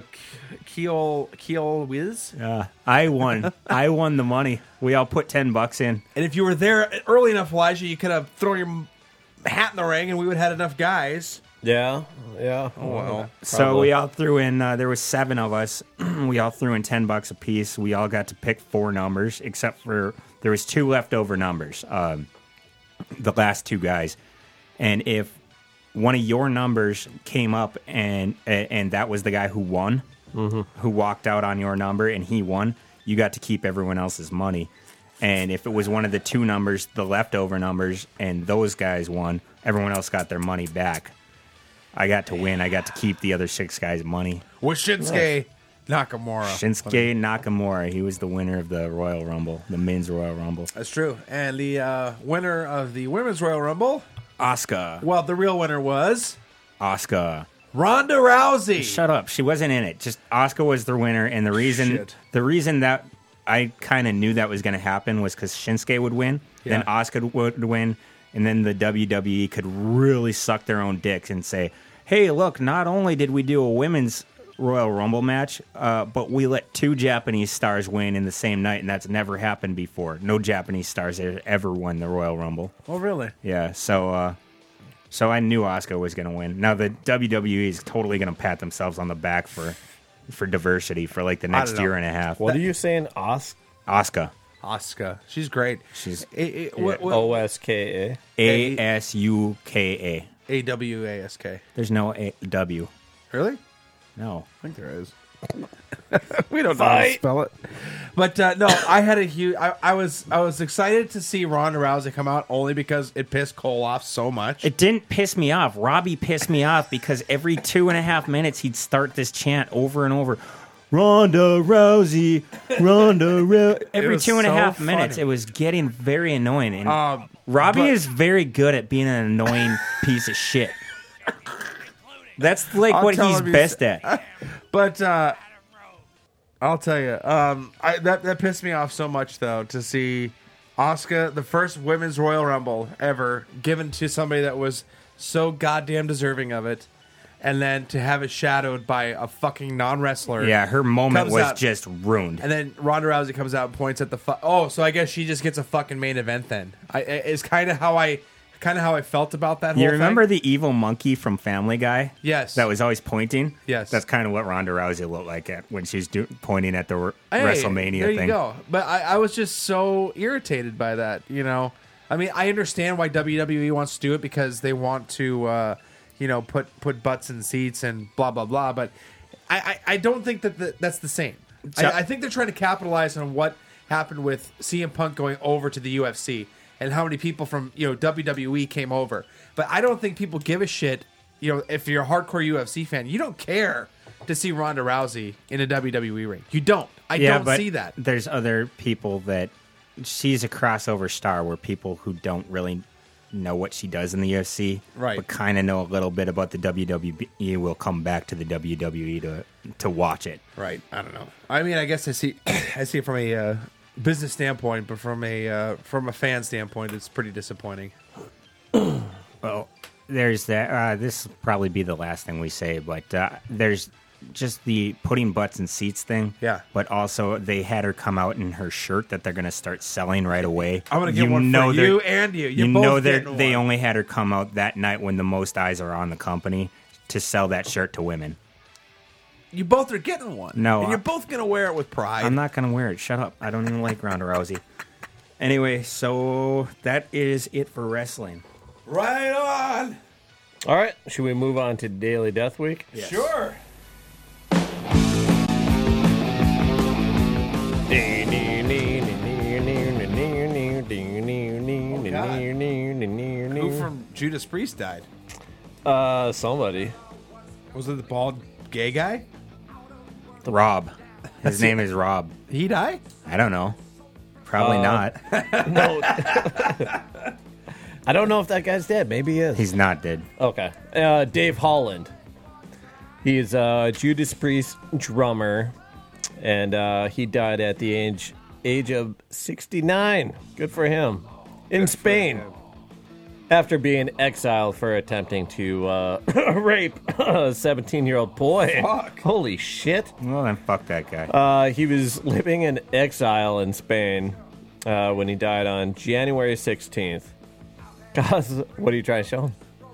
Keel Wiz. I won. I won the money. We all put $10 in. And if you were there early enough, Elijah, you could have thrown your hat in the ring, and we would have had enough guys. Yeah. Oh well. So we all threw in. There was 7 of us. We all threw in $10 a piece. We all got to pick 4 numbers, except for there was 2 leftover numbers. The last 2 guys, and if one of your numbers came up and that was the guy who won, who walked out on your number and he won, you got to keep everyone else's money. And if it was one of the 2 numbers, the leftover numbers, and those guys won, everyone else got their money back. I got to win. I got to keep the other 6 guys' money. With Shinsuke Nakamura. Shinsuke Nakamura. He was the winner of the Royal Rumble, the men's Royal Rumble. That's true. And the winner of the women's Royal Rumble... Asuka. Well, the real winner was... Asuka. Ronda Rousey. Shut up. She wasn't in it. Just Asuka was the winner, and the reason that I kind of knew that was going to happen was because Shinsuke would win, then Asuka would win, and then the WWE could really suck their own dicks and say, hey, look, not only did we do a women's Royal Rumble match, but we let 2 Japanese stars win in the same night, and that's never happened before. No Japanese stars ever won the Royal Rumble. Oh, really? Yeah, so I knew Asuka was going to win. Now, the WWE is totally going to pat themselves on the back for diversity for like the next year and a half. What are you saying, Asuka. Asuka. She's great. She's O-S-K-A. A-S-U-K-A. A-W-A-S-K. There's no A-W. Really? No. I think there is. We don't know how to spell it. But no, I had a huge... I was excited to see Ronda Rousey come out only because it pissed Cole off so much. It didn't piss me off. Robbie pissed me off because every 2.5 minutes he'd start this chant over and over. Ronda Rousey, Ronda Rousey. Every 2.5 minutes, it was getting very annoying. And Robbie is very good at being an annoying piece of shit. That's like what he's best at. But I'll tell you, that pissed me off so much though to see Asuka, the first women's Royal Rumble ever, given to somebody that was so goddamn deserving of it, and then to have it shadowed by a fucking non-wrestler. Yeah, her moment was just ruined. And then Ronda Rousey comes out and points at the so I guess she just gets a fucking main event then. Is kind of how I felt about that whole thing. You remember the evil monkey from Family Guy? Yes. That was always pointing? Yes. That's kind of what Ronda Rousey looked like when she's pointing at the WrestleMania thing. There you go. But I was just so irritated by that, you know. I mean, I understand why WWE wants to do it because they want to, put butts in seats and blah, blah, blah. But I don't think that's the same. I think they're trying to capitalize on what happened with CM Punk going over to the UFC. And how many people from WWE came over. But I don't think people give a shit. If you're a hardcore UFC fan, you don't care to see Ronda Rousey in a WWE ring. You don't. I don't see that. There's other people that she's a crossover star where people who don't really know what she does in the UFC, right, but kind of know a little bit about the WWE will come back to the WWE to watch it. Right. I don't know. I mean, I guess I see it from a business standpoint, but from a fan standpoint, it's pretty disappointing. Well, there's that. This will probably be the last thing we say, but there's just the putting butts in seats thing. Yeah. But also they had her come out in her shirt that they're going to start selling right away. I'm going to get one for you and you. You're both getting they one. only had her come out that night when the most eyes are on the company to sell that shirt to women. You both are getting one. No, and you're both going to wear it with pride. I'm not going to wear it. Shut up. I don't even like Ronda Rousey. Anyway, so that is it for wrestling. Right on. All right, should we move on to Daily Death Week? Yes. Sure. Who from Judas Priest died? Somebody. Was it the bald gay guy? Rob. His name is Rob. He died? I don't know. Probably not. No. I don't know if that guy's dead. Maybe he is. He's not dead. Okay. Dave Holland. He's a Judas Priest drummer, and he died at the age of 69. Good for him. In Spain. After being exiled for attempting to rape a 17-year-old boy. Fuck. Holy shit. Well, then fuck that guy. He was living in exile in Spain when he died on January 16th. What are you trying to show him?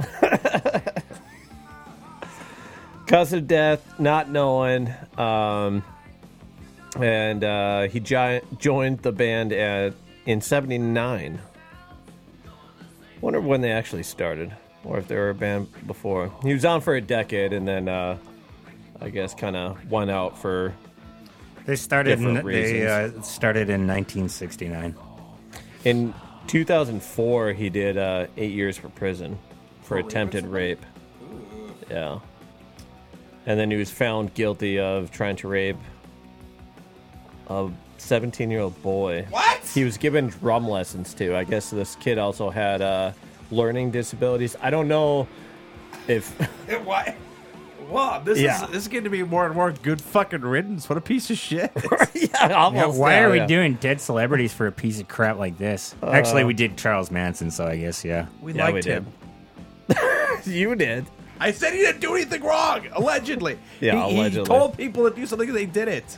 Cause of death, not known. And he joined the band in 79. Wonder when they actually started, or if they were a band before. He was on for a decade, and then I guess kind of went out for. They started. Reasons. They started in 1969. In 2004, he did 8 years for prison for attempted rape. Yeah, and then he was found guilty of trying to rape a 17-year-old boy. What? He was given drum lessons too. I guess this kid also had learning disabilities. I don't know if. Why? Wow, this is getting to be more and more good fucking riddance. What a piece of shit. Almost. Why are we doing dead celebrities for a piece of crap like this? Actually, we did Charles Manson, so I guess, yeah. We liked him. You did. I said he didn't do anything wrong, allegedly. Yeah, allegedly. He told people to do something and they did it.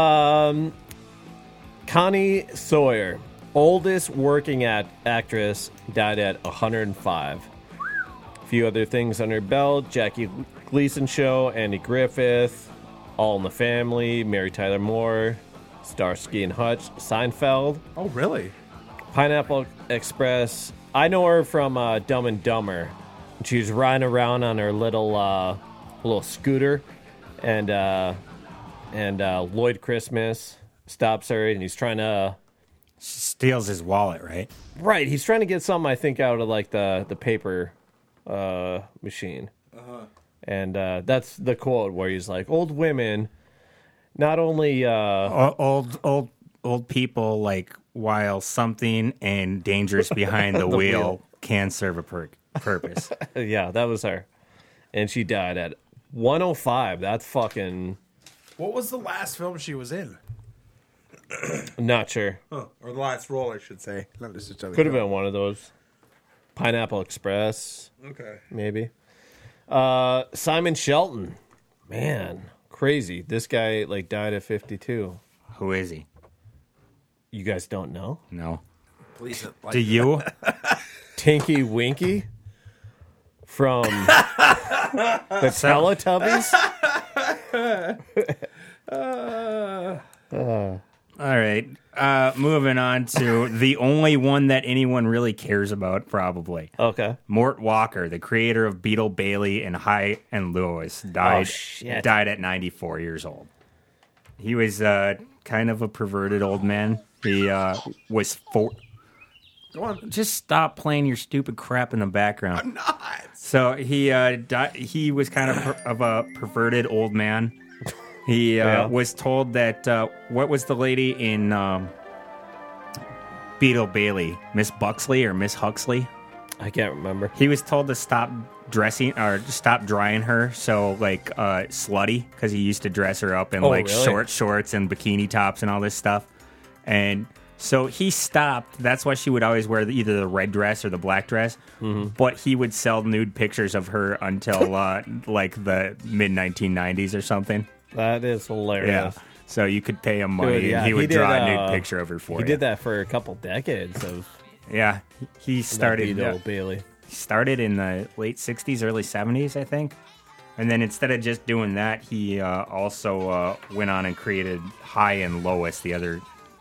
Connie Sawyer, oldest working actress, died at 105. A few other things on her belt: Jackie Gleason Show, Andy Griffith, All in the Family, Mary Tyler Moore, Starsky and Hutch, Seinfeld. Oh, really? Pineapple Express. I know her from Dumb and Dumber. She was riding around on her little scooter, and Lloyd Christmas stops her, and he's trying to. She steals his wallet, right? Right, he's trying to get something, I think, out of like the paper machine. And that's the quote where he's like, "Old women, not only old people, like while something and dangerous behind the wheel can serve a purpose." Yeah, that was her, and she died at 105. That's fucking. What was the last film she was in? Not sure. Or the last role, I should say. Not necessarily. Could have been one of those. Pineapple Express. Okay. Maybe. Simon Shelton. Man, crazy. This guy died at 52. Who is he? You guys don't know? No. Please. Do you? Tinky Winky from the Teletubbies. All right. Moving on to the only one that anyone really cares about, probably. Okay. Mort Walker, the creator of Beetle Bailey and High and Lois, died at 94 years old. He was kind of a perverted old man. He was Go on. Just stop playing your stupid crap in the background. I'm not. So he he was kind of a perverted old man. He was told that, what was the lady in Beetle Bailey? Miss Buxley or Miss Huxley? I can't remember. He was told to stop dressing or stop drying her so slutty, because he used to dress her up in short shorts and bikini tops and all this stuff. And So he stopped. That's why she would always wear either the red dress or the black dress. Mm-hmm. But he would sell nude pictures of her until like the mid 1990s or something. That is hilarious. Yeah. So you could pay him money, Dude, yeah, and he would did, draw a nude picture of her for you. He did that for a couple decades of. Yeah, he started. Bailey. He started in the late 60s, early 70s, I think. And then instead of just doing that, he also went on and created High and Lois, the other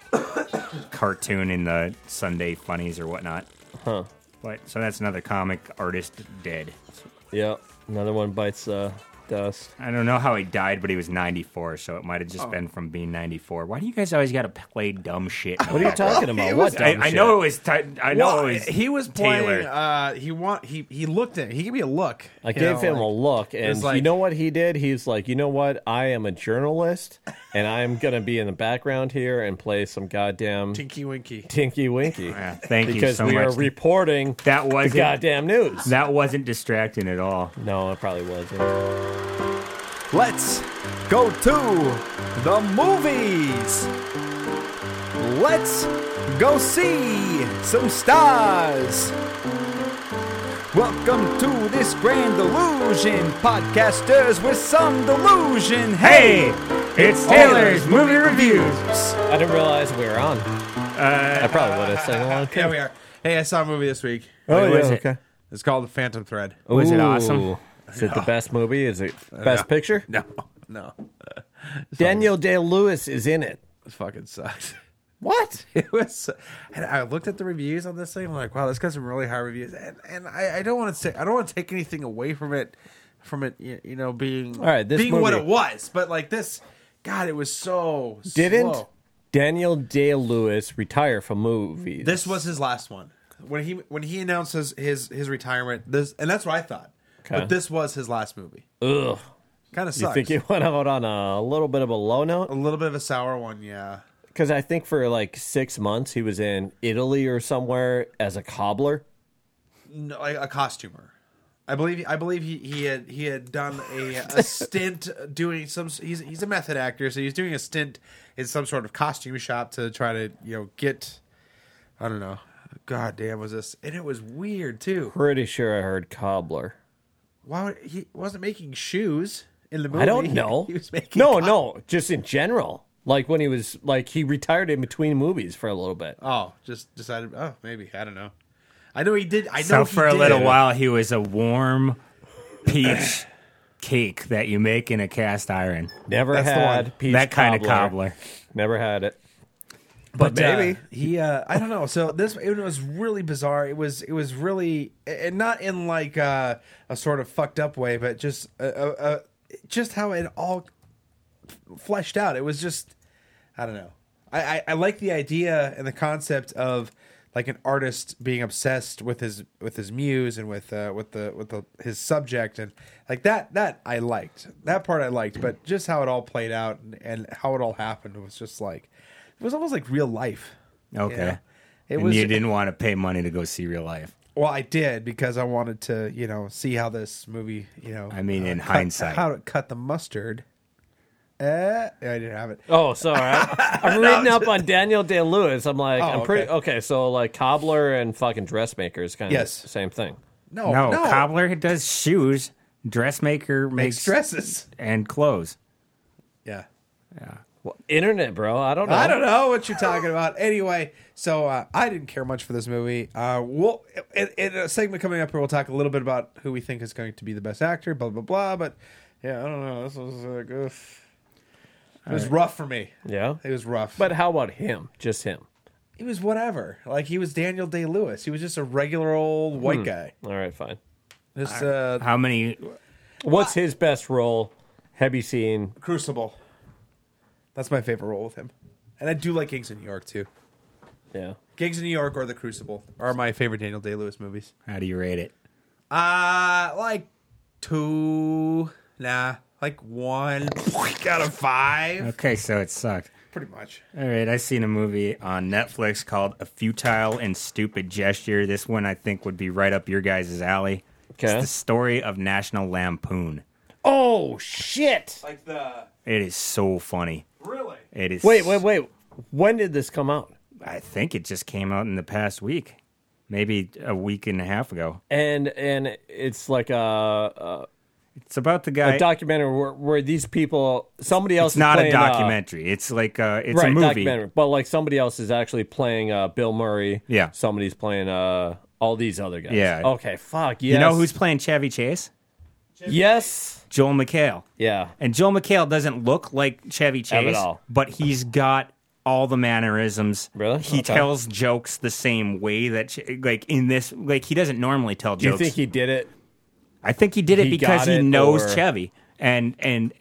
cartoon in the Sunday Funnies or whatnot. Huh. But so that's another comic artist dead. Yep. Another one bites dust. I don't know how he died, but he was 94, so it might have just been from being 94. Why do you guys always got to play dumb shit? What are you talking about? What dumb I shit? know it was. He was Taylor. playing. He looked at. He gave me a look. I gave him a look, and like- you know what he did? He's like, you know what? I am a journalist, and I'm gonna be in the background here and play some goddamn Tinky Winky. Tinky Winky. Yeah, thank you because so we much. are reporting That the wasn't goddamn news. That wasn't distracting at all. No, it probably wasn't. Let's go to the movies. Let's go see some stars. Welcome to this grand illusion, podcasters with some delusion. Hey, it's Taylor's Movie Reviews. I didn't realize we were on. I probably would have sang along too. Yeah, we are. Hey, I saw a movie this week. Oh, What is yeah, it? okay. It's called The Phantom Thread. Was it awesome? Is it the best movie? Is it best picture? No. Daniel Day-Lewis is in it. It fucking sucks. What? It was, and I looked at the reviews on this thing. I'm like, wow, this got some really high reviews, and I don't want to say, I don't want to take anything away from it, you know, being All right, this being what movie- it was, but like this, God, it was so Didn't slow. Daniel Day-Lewis retire from movies? This was his last one when he announced his retirement. This, and that's what I thought. Okay. But this was his last movie. Ugh. Kind of You sucks. think he went out on a little bit of a low note? A little bit of a sour one, yeah. Because I think for like 6 months he was in Italy or somewhere as a cobbler. No, like a costumer. I believe he had done a stint doing some. He's a method actor, so he's doing a stint in some sort of costume shop to try to get. I don't know. God damn, was this? And it was weird too. Pretty sure I heard cobbler. Why he wasn't making shoes in the movie? I don't know. He was making No, just in general. Like when he was he retired in between movies for a little bit. Oh, just decided. Oh, maybe I don't know. I know he did. I know. So he for a did. little while, he was a warm peach cake that you make in a cast iron. Never That's the had one. peach That kind of cobbler. Never had it. But maybe. he. I don't know. So it was really bizarre. It was really, and not in like a sort of fucked up way, but just how it all fleshed out. It was just, I don't know. I like the idea and the concept of like an artist being obsessed with his muse and with his subject, and like that I liked. That part I liked, but just how it all played out and how it all happened was just like, it was almost like real life. Okay. You know? And you didn't want to pay money to go see real life. Well, I did because I wanted to, see how this movie, I mean, in hindsight. how to cut the mustard. I didn't have it. Oh, sorry. I'm reading up on Daniel Day-Lewis. I'm like, Oh, I'm pretty okay. okay. So like cobbler and fucking dressmaker is kind of Yes. the same thing. No, cobbler does shoes. Dressmaker makes dresses and clothes. Yeah. Well, internet, bro. I don't know. I don't know what you're talking about. Anyway, so I didn't care much for this movie. We'll in a segment coming up here, we'll talk a little bit about who we think is going to be the best actor. Blah blah blah. But yeah, I don't know. This was like, it was rough for me. Yeah, it was rough. But how about him? Just him. He was whatever. Like he was Daniel Day-Lewis. He was just a regular old white guy. All right, fine. Just How many? What's his best role? Have you seen Crucible? That's my favorite role with him. And I do like Gangs of New York, too. Yeah. Gangs of New York or The Crucible are my favorite Daniel Day-Lewis movies. How do you rate it? Like 2. Nah. Like 1 out of 5. Okay, so it sucked. Pretty much. All right, I seen a movie on Netflix called A Futile and Stupid Gesture. This one I think would be right up your guys' alley. Okay. It's the story of National Lampoon. Oh shit! Like the. It is so funny. Really? It is. Wait. When did this come out? I think it just came out in the past week, maybe a week and a half ago. And it's like it's about the guy. A documentary where these people, somebody else. It's not is playing, a documentary. It's like it's right, a movie. Documentary, but like somebody else is actually playing Bill Murray. Yeah. Somebody's playing all these other guys. Yeah. Okay. Fuck. Yes. You know who's playing Chevy Chase? Yes. Joel McHale. Yeah. And Joel McHale doesn't look like Chevy Chase at all, but he's got all the mannerisms. Really? He tells jokes the same way that, like in this, like he doesn't normally tell Do jokes. you think he did it? I think he did it He because got he it, knows or- Chevy, and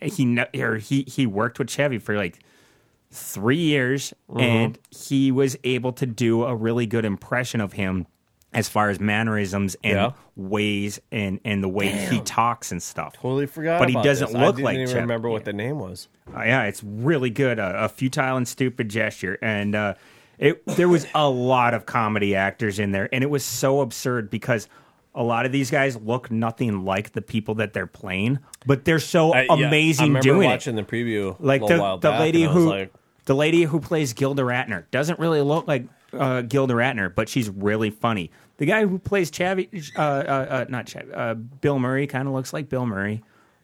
he worked with Chevy for like 3 years, and he was able to do a really good impression of him as far as mannerisms and ways and the way he talks and stuff. Totally forgot. But he about doesn't this. look I like didn't even Chevy. remember what the name was. Yeah, it's really good. A futile and stupid gesture, and there was a lot of comedy actors in there, and it was so absurd because a lot of these guys look nothing like the people that they're playing, but they're so amazing I doing remember it. watching the preview Like a little while the back, lady and I was who like, the lady who plays Gilda Radner doesn't really look like Gilda Radner, but she's really funny. The guy who plays Chevy, not Chevy, Bill Murray kind of looks like Bill Murray.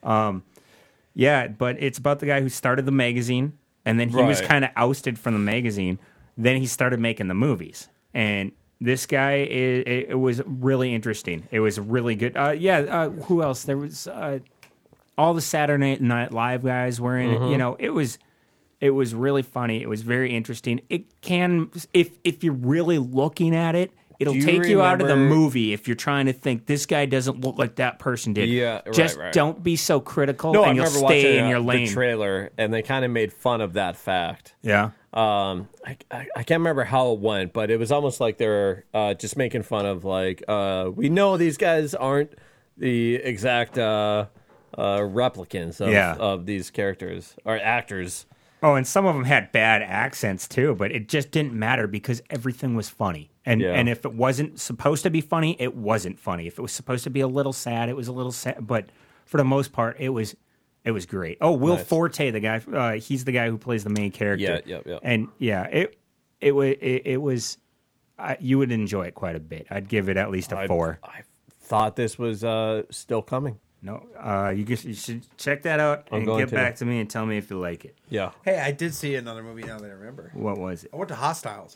Yeah, but it's about the guy who started the magazine, and then he was Right. kind of ousted from the magazine. Then he started making the movies, and this guy, it was really interesting. It was really good. Who else? There was all the Saturday Night Live guys were in it. You know, it was really funny. It was very interesting. It can, if you're really looking at it, it'll take you out of the movie if you're trying to think this guy doesn't look like that person did. Yeah, just right. don't be so critical, No, I and you'll remember stay watching in your lane. the trailer, and they kind of made fun of that fact. Yeah. I can't remember how it went, but it was almost like they were just making fun of, like, we know these guys aren't the exact replicants of these characters or actors. Oh, and some of them had bad accents too, but it just didn't matter because everything was funny. And if it wasn't supposed to be funny, it wasn't funny. If it was supposed to be a little sad, it was a little sad. But for the most part, it was great. Oh, Will Forte, the guy, he's the guy who plays the main character. Yeah. And it was you would enjoy it quite a bit. I'd give it at least a 4. I thought this was still coming. No, you should check that out and get back to me and tell me if you like it. Yeah. Hey, I did see another movie now that I remember. What was it? I went to Hostiles.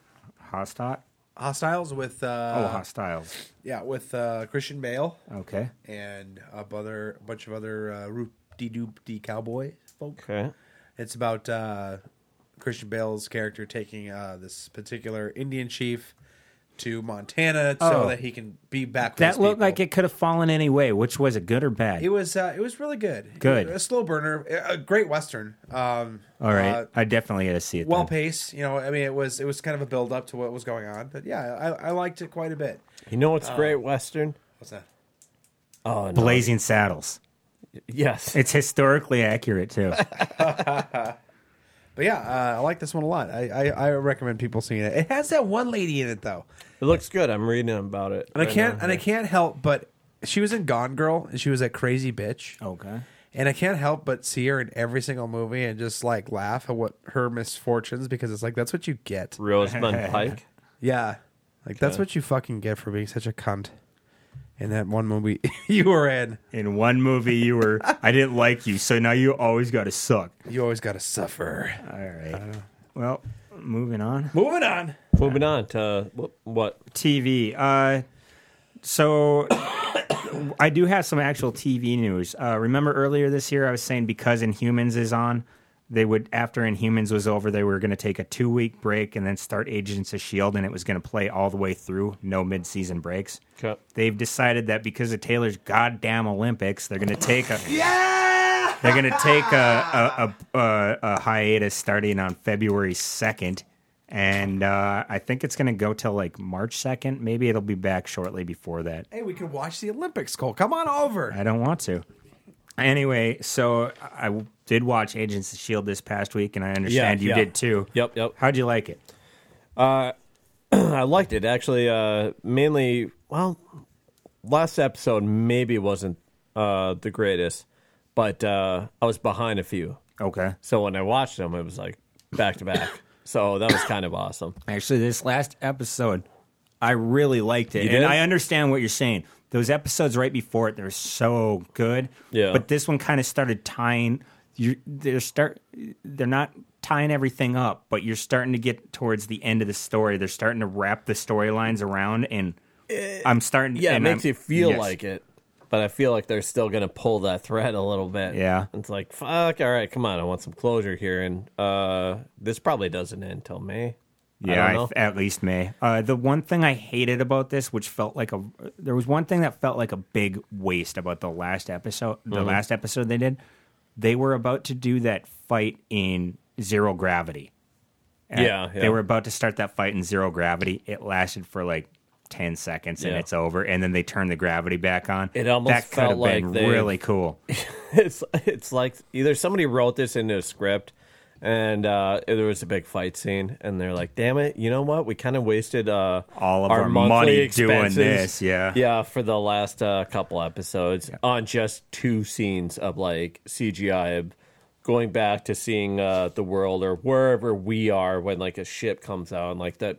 Hostiles with Hostiles. Yeah, with Christian Bale. Okay. And a bunch of other root-de-doop-de cowboy folk. Okay. It's about Christian Bale's character taking this particular Indian chief to Montana so that he can be back with That his looked people. like it could have fallen any way. Which was it, good or bad? It was really good. Good. A slow burner, a great Western. All right. I definitely got to see it. Well then. paced. You know, I mean, it was kind of a build up to what was going on. But yeah, I liked it quite a bit. You know what's great Western? What's that? Oh, no. Blazing Saddles. Yes. It's historically accurate too. But yeah, I like this one a lot. I recommend people seeing it. It has that one lady in it though. It looks good. I'm reading about it. And I can't help but she was in Gone Girl and she was that crazy bitch. Okay. And I can't help but see her in every single movie and just like laugh at what her misfortunes, because it's like that's what you get. Rosamund Pike. Yeah. Like that's what you fucking get for being such a cunt. In that one movie you were in. In one movie you were, I didn't like you, so now you always got to suck. You always got to suffer. All right. Well, moving on. Moving on to what? TV. So I do have some actual TV news. Remember earlier this year I was saying because Inhumans is on, they would, after Inhumans was over, they were going to take a 2-week break and then start Agents of S.H.I.E.L.D., and it was going to play all the way through, no mid-season breaks. Okay. They've decided that because of Taylor's goddamn Olympics, they're going to take a a hiatus starting on February 2nd, and I think it's going to go till like March 2nd. Maybe it'll be back shortly before that. Hey, we can watch the Olympics, Cole. Come on over. I don't want to. Anyway, so I did watch Agents of S.H.I.E.L.D. this past week, and I understand you did too. Yep. How'd you like it? I liked it, actually. Mainly, well, last episode maybe wasn't the greatest, but I was behind a few. Okay. So when I watched them, it was like back to back. So that was kind of awesome. Actually, this last episode, I really liked it. You And did? I understand what you're saying. Those episodes right before it, they're so good. Yeah. But this one kind of started tying. They're not tying everything up, but you're starting to get towards the end of the story. They're starting to wrap the storylines around, and I'm starting. Yeah, it and makes you feel yes. like it. But I feel like they're still going to pull that thread a little bit. Yeah. It's like, fuck, all right, come on, I want some closure here. And this probably doesn't end until May. Yeah, at least May. The one thing I hated about this, which felt like there was one thing that felt like a big waste about the last episode. The last episode they did, they were about to do that fight in Zero Gravity. Yeah. They were about to start that fight in Zero Gravity. It lasted for like 10 seconds and it's over, and then they turned the gravity back on. It almost that could felt have like been really cool. It's like either somebody wrote this into a script and there was a big fight scene, and they're like, damn it, you know what? We kind of wasted all of our our monthly money expenses. doing this. Yeah, for the last couple episodes on just 2 scenes of like CGI of going back to seeing the world or wherever we are when like a ship comes out, and like that.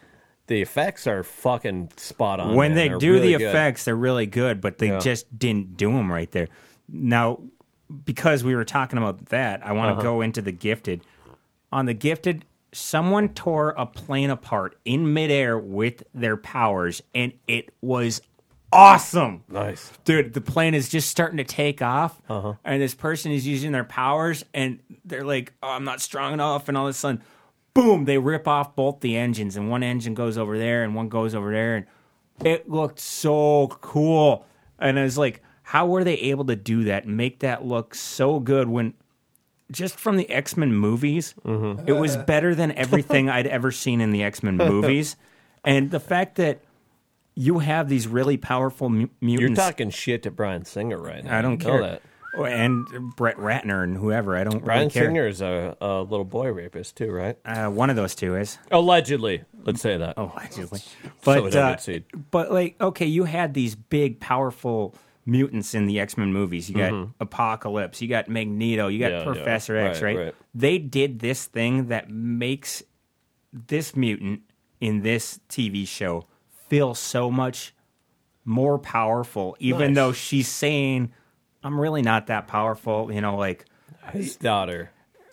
The effects are fucking spot on. When man. they They're do really the good. effects, they're really good, but they just didn't do them right there. Now, because we were talking about that, I want to go into The Gifted. On The Gifted, someone tore a plane apart in midair with their powers, and it was awesome. Nice. Dude, the plane is just starting to take off, and this person is using their powers, and they're like, oh, I'm not strong enough, and all of a sudden, boom, they rip off both the engines, and one engine goes over there, and one goes over there, and it looked so cool. And I was like, how were they able to do that and make that look so good when just from the X-Men movies, it was better than everything I'd ever seen in the X-Men movies. And the fact that you have these really powerful mutants. You're talking shit to Bryan Singer right now. I don't You know care. that. And Brett Ratner and whoever. I don't Bryan really care. Singer's a little boy rapist too, right? One of those two is. Allegedly. Let's say that. Allegedly. So we But, don't get sued. but like, okay, you had these big, powerful mutants in the X-Men movies. You got Apocalypse, you got Magneto, you got Professor X, right? They did this thing that makes this mutant in this TV show feel so much more powerful, even though she's saying, I'm really not that powerful, you know, like his daughter.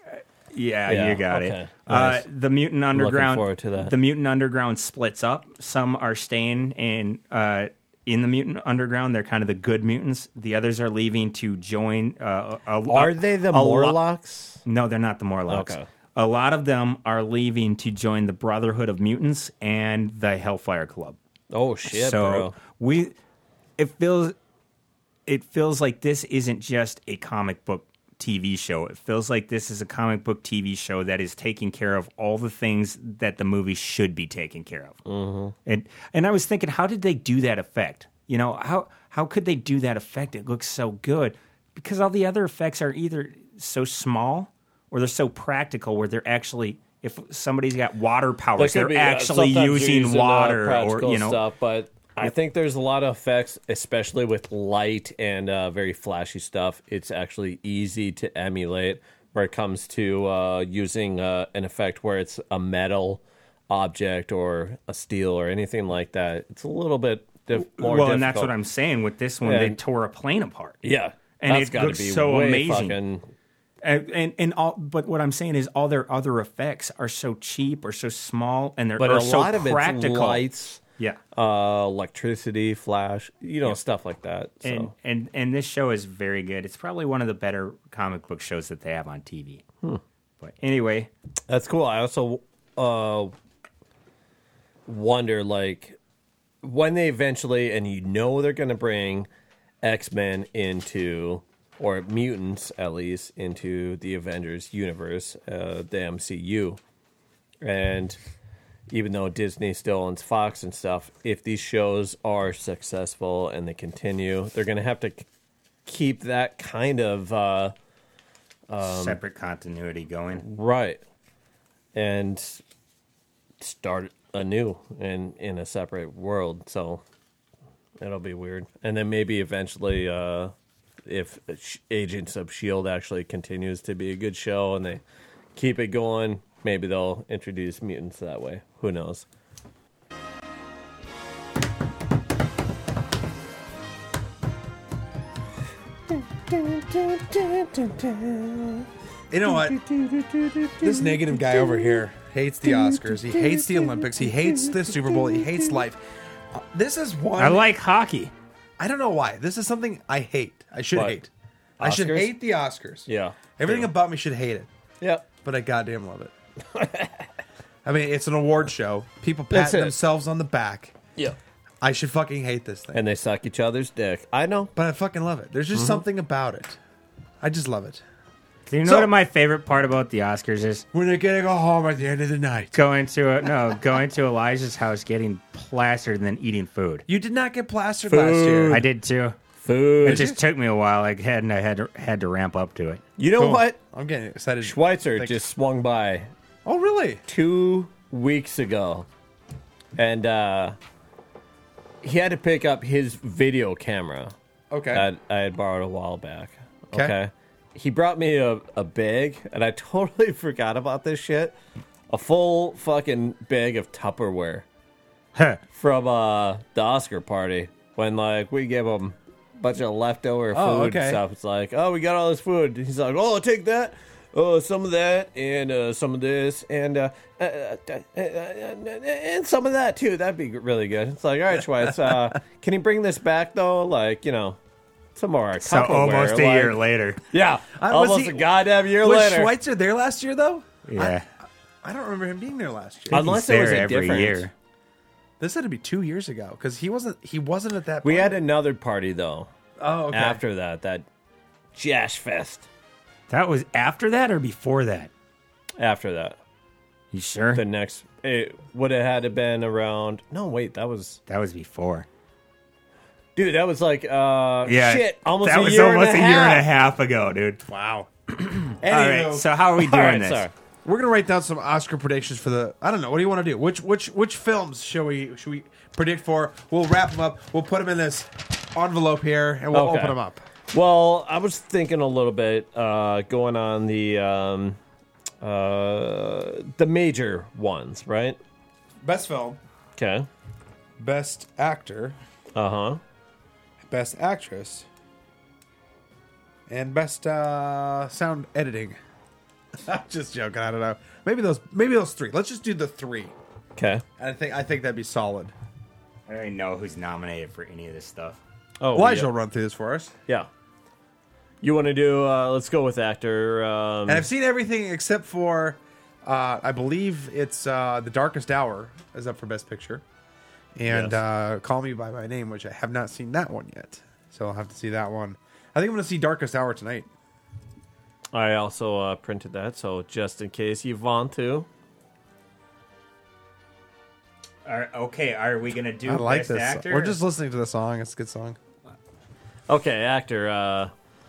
Yeah, you got it. Nice. The Mutant Underground. Looking forward to that. The Mutant Underground splits up. Some are staying in the Mutant Underground. They're kind of the good mutants. The others are leaving to join. Are they the Morlocks? No, they're not the Morlocks. Okay. A lot of them are leaving to join the Brotherhood of Mutants and the Hellfire Club. Oh shit, bro! It feels like this isn't just a comic book TV show. It feels like this is a comic book TV show that is taking care of all the things that the movie should be taking care of. And I was thinking, how did they do that effect? You know, how could they do that effect? It looks so good because all the other effects are either so small or they're so practical where they're actually, if somebody's got water powers, they're actually using water or, you know. Stuff, but I think there's a lot of effects, especially with light and very flashy stuff. It's actually easy to emulate where it comes to using an effect where it's a metal object or a steel or anything like that. It's a little bit more difficult. And that's what I'm saying with this one. They tore a plane apart. Yeah, and that's it looks be so way amazing. Fucking... And all, but what I'm saying is all their other effects are so cheap or so small, and they're but a so lot of practical. It's lights. Yeah, electricity, flash, stuff like that. So. And this show is very good. It's probably one of the better comic book shows that they have on TV. But anyway, that's cool. I also wonder, like, when they eventually, and they're going to bring X-Men into, or mutants at least, into the Avengers universe, the MCU, and even though Disney still owns Fox and stuff, if these shows are successful and they continue, they're going to have to keep that kind of separate continuity going. Right. And start anew in a separate world. So it'll be weird. And then maybe eventually, if Agents of S.H.I.E.L.D. actually continues to be a good show and they keep it going, maybe they'll introduce mutants that way. Who knows? You know what? This negative guy over here hates the Oscars. He hates the Olympics. He hates the Super Bowl. He hates life. This is one. I like hockey. I don't know why. This is something I hate. I should What? hate. I should Oscars? hate the Oscars. Yeah. Everything about me should hate it. Yep. But I goddamn love it. I mean, it's an award show. People That's patting it. themselves on the back. Yeah. I should fucking hate this thing. And they suck each other's dick. I know. But I fucking love it. There's just something about it. I just love it. Do you know what my favorite part about the Oscars is? When they're gonna go home at the end of the night. Going to Elijah's house, getting plastered, and then eating food. You did not get plastered last year. I did too. Food. It just took me a while. I had to ramp up to it. You know what? I'm getting excited. Schweitzer just swung by. Oh, really? 2 weeks ago. And he had to pick up his video camera. Okay. That I had borrowed a while back. Okay. He brought me a bag, and I totally forgot about this shit. A full fucking bag of Tupperware from the Oscar party when we gave him a bunch of leftover food and stuff. It's like, oh, we got all this food. He's like, oh, I'll take that. Oh, some of that and some of this and some of that too. That'd be really good. It's like, all right, Schweitz, can you bring this back though? Some more. So almost a year later. Yeah, almost a goddamn year later. Was Schweitzer there last year, though? Yeah. I don't remember him being there last year. Unless it was a every different year. This had to be 2 years ago because he wasn't at that. We party. had another party though. Oh, okay. After that Jash Fest. That was after that or before that? After that. You sure? The next, it would have had to been around. No, wait, that was before. Dude, that was like shit. Almost that a was year almost and a a year half. and a half ago, dude. Wow. All right, so how are we doing this? Sorry. We're gonna write down some Oscar predictions for the. I don't know. What do you want to do? Which films should we predict for? We'll wrap them up. We'll put them in this envelope here, and we'll open them up. Well, I was thinking a little bit going on the major ones, right? Best film. Okay. Best actor. Best actress. And best sound editing. I'm just joking. I don't know. Maybe those three. Let's just do the three. Okay. I think that'd be solid. I don't even know who's nominated for any of this stuff. Oh, Elijah will run through this for us. Yeah. You want to do? Let's go with actor. And I've seen everything except for, I believe it's The Darkest Hour is up for Best Picture, and Call Me by My Name, which I have not seen that one yet, so I'll have to see that one. I think I'm going to see Darkest Hour tonight. I also printed that, so just in case you want to. Are we going to do I like best this. actor? We're just listening to the song. It's a good song. Okay, actor.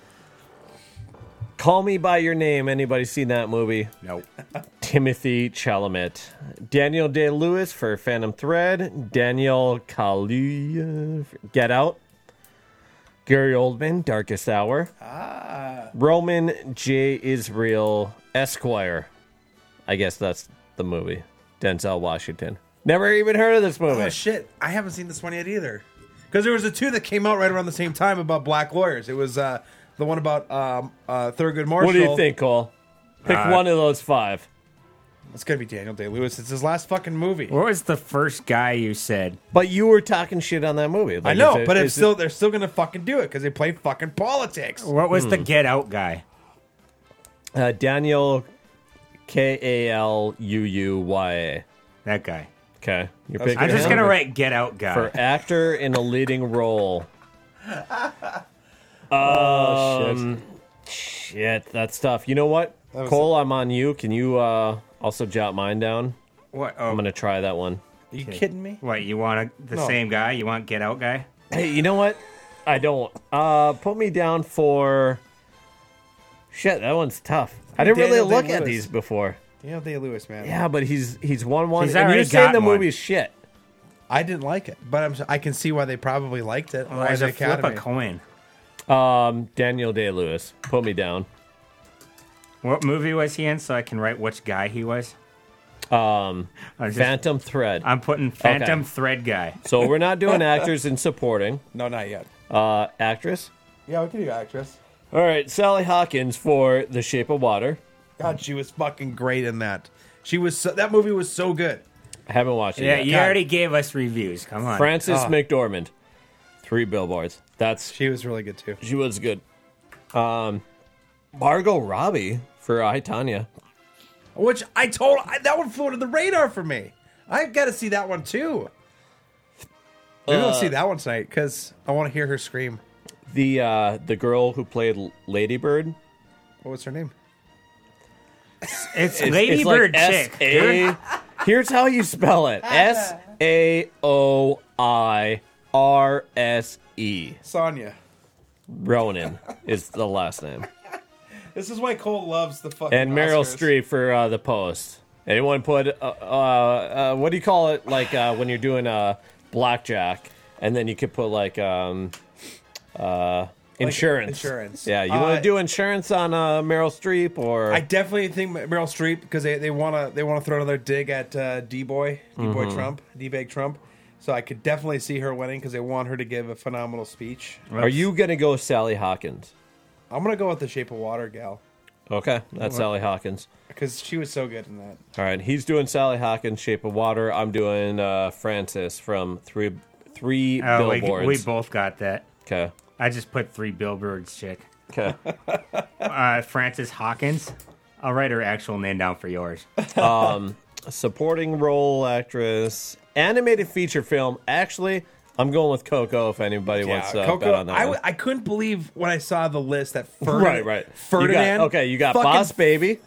Call Me by Your Name. Anybody seen that movie? Nope. Timothy Chalamet. Daniel Day-Lewis for Phantom Thread. Daniel Kaluuya for Get Out. Gary Oldman, Darkest Hour. Roman J. Israel, Esquire. I guess that's the movie. Denzel Washington. Never even heard of this movie. Oh shit! I haven't seen this one yet either. Because there was a two that came out right around the same time about black lawyers. It was the one about Thurgood Marshall. What do you think, Cole? Pick one of those five. It's gonna be Daniel Day-Lewis. It's his last fucking movie. What was the first guy you said? But you were talking shit on that movie. I know, but they're still gonna fucking do it because they play fucking politics. What was the Get Out guy? Daniel Kaluuya. That guy. Okay, you're I'm picking. just him gonna write Get Out guy for actor in a leading role. Shit, that's tough. You know what, Cole? I'm on you. Can you also jot mine down? What? I'm gonna try that one. Are you kidding me? What? You want the same guy? You want Get Out guy? Hey, you know what? I don't. Put me down for. Shit, that one's tough. I didn't really Daniel look Day-Lewis. at these before. Daniel Day-Lewis, man. Yeah, but he's won one. He's And already you're saying got the one. movie's shit. I didn't like it, but I can see why they probably liked it. Why Elijah, the flip a Academy. coin. Daniel Day-Lewis. Put me down. What movie was he in so I can write which guy he was? Phantom Thread. I'm putting Phantom Thread guy. So we're not doing actors in supporting. No, not yet. Actress. Yeah, we can do actress. All right, Sally Hawkins for The Shape of Water. God, she was fucking great in that. That movie was so good. I haven't watched it Yeah, yet. you already gave us reviews. Come on. Frances McDormand. 3 Billboards. She was really good too. She was good. Margot Robbie for I, Tonya. Which that one flew under the radar for me. I've got to see that one too. Maybe I'll see that one tonight because I want to hear her scream. The girl who played Lady Bird. What was her name? It's Lady Bird chick. Here's how you spell it. SAOIRSE. Sonya. Ronan is the last name. This is why Cole loves the fucking And Meryl Oscars. Streep for The Post. Anyone put what do you call it? Like when you're doing blackjack, and then you could put like insurance. Insurance. Yeah, you want to do insurance on Meryl Streep or? I definitely think Meryl Streep because they want to throw another dig at D-Boy Trump, D-Bag Trump. So I could definitely see her winning because they want her to give a phenomenal speech. Are you gonna go Sally Hawkins? I'm gonna go with The Shape of Water gal. Okay, that's Sally Hawkins. Because she was so good in that. All right, he's doing Sally Hawkins, Shape of Water. I'm doing Frances from three Billboards. We both got that. Okay. I just put 3 Billboards chick. Okay. Frances Hawkins. I'll write her actual name down for yours. Supporting role actress, animated feature film. Actually, I'm going with Coco. If anybody wants to bet on that, one. I couldn't believe when I saw the list that Ferdinand. Right. Ferdinand. You got Boss Baby,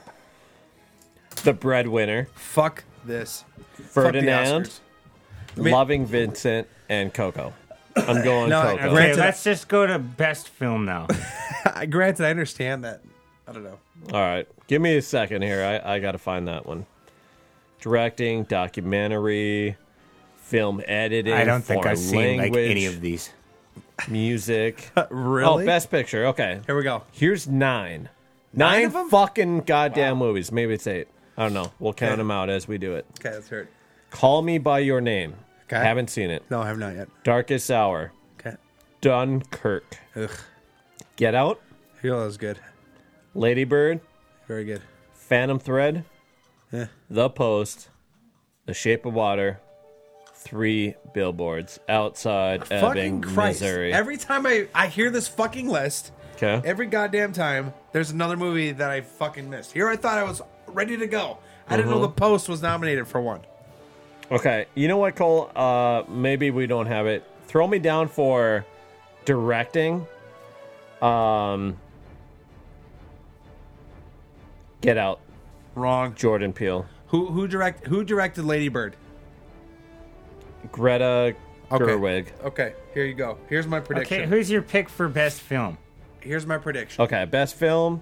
the breadwinner. Fuck this. Ferdinand, Fuck the Oscars. Loving Vincent, and Coco. I'm going Coco. Okay, let's just go to best film now. Granted, I understand that. I don't know. All right, give me a second here. I got to find that one. Directing, documentary, film editing. I don't think foreign I've seen language, like any of these. Music. Really? Oh, best picture. Okay, here we go. Here's 9. Nine 9 of them? fucking goddamn movies. Maybe it's 8. I don't know. We'll count them out as we do it. Okay, let's hear it. Call Me by Your Name. Okay. Haven't seen it. No, I have not yet. Darkest Hour. Okay. Dunkirk. Ugh. Get Out. I feel that was good. Lady Bird. Very good. Phantom Thread. Yeah. The Post. The Shape of Water. 3 Billboards outside Ebbing, Fucking Christ. Missouri. Every time I hear this fucking list, Okay. every goddamn time, there's another movie that I fucking missed. Here I thought I was ready to go. I didn't know The Post was nominated for one. Okay. You know what, Cole? Maybe we don't have it. Throw me down for directing. Get Out. Wrong. Jordan Peele. Who directed Lady Bird? Greta Gerwig. Okay, here you go. Here's my prediction. Okay, who's your pick for best film? Here's my prediction. Okay, best film.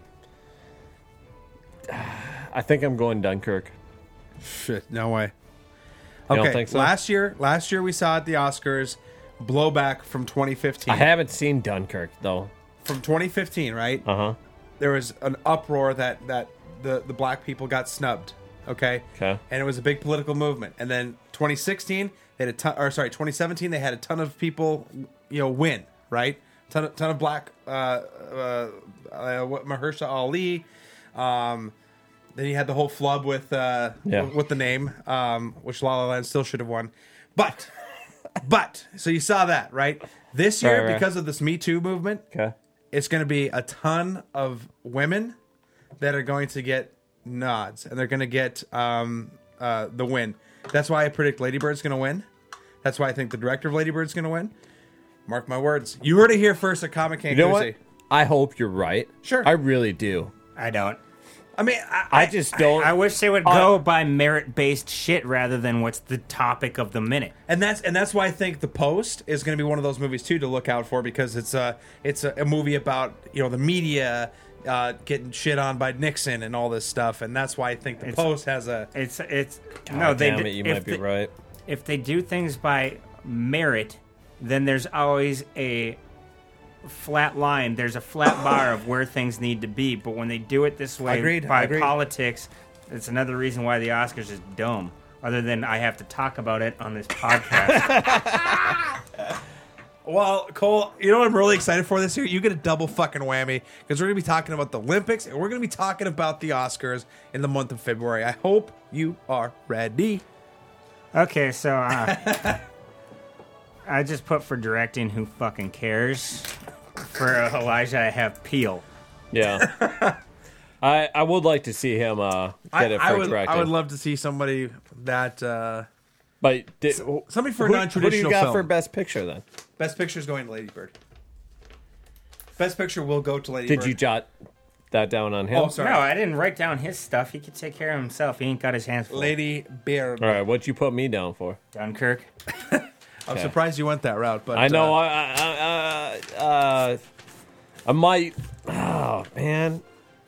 I think I'm going Dunkirk. Shit, no way. You Okay, don't think so? last year we saw at the Oscars blowback from 2015. I haven't seen Dunkirk though. From 2015, right? Uh-huh. There was an uproar that the black people got snubbed. Okay. Okay. And it was a big political movement. And then 2016, they had 2017, they had a ton of people, win, right? Ton of black, Mahershala Ali. Then you had the whole flub with the name, which La La Land still should have won. But so you saw that, right? This year, Right. because of this Me Too movement, it's going to be a ton of women that are going to get nods, and they're going to get the win. That's why I predict Lady Bird's going to win. That's why I think the director of Lady Bird's going to win. Mark my words. You heard it here first at Comic Can. You know what? I hope you're right. Sure. I really do. I don't. I mean, I just don't. I wish they would go by merit-based shit rather than what's the topic of the minute. And that's why I think The Post is going to be one of those movies too to look out for, because it's a movie about the media getting shit on by Nixon and all this stuff, and that's why I think The Post has a. You might be right. If they do things by merit, then there's always a flat line. There's a flat bar of where things need to be. But when they do it this way Agreed. by politics, It's another reason why the Oscars is dumb. Other than I have to talk about it on this podcast. Well, Cole, you know what I'm really excited for this year? You get a double fucking whammy because we're going to be talking about the Olympics and we're going to be talking about the Oscars in the month of February. I hope you are ready. Okay, so I just put for directing Who Fucking Cares. For Elijah, I have Peel. Yeah. I would like to see him get it for directing. I would love to see somebody that... But somebody for a non-traditional film. What do you got for Best Picture, then? Best Picture is going to Lady Bird. Best Picture will go to Lady Bird. Did you jot that down on him? Oh, sorry. No, I didn't write down his stuff. He could take care of himself. He ain't got his hands full. Lady Bird. All right, what'd you put me down for? Dunkirk. I'm surprised you went that route, but I know. I might. Oh man.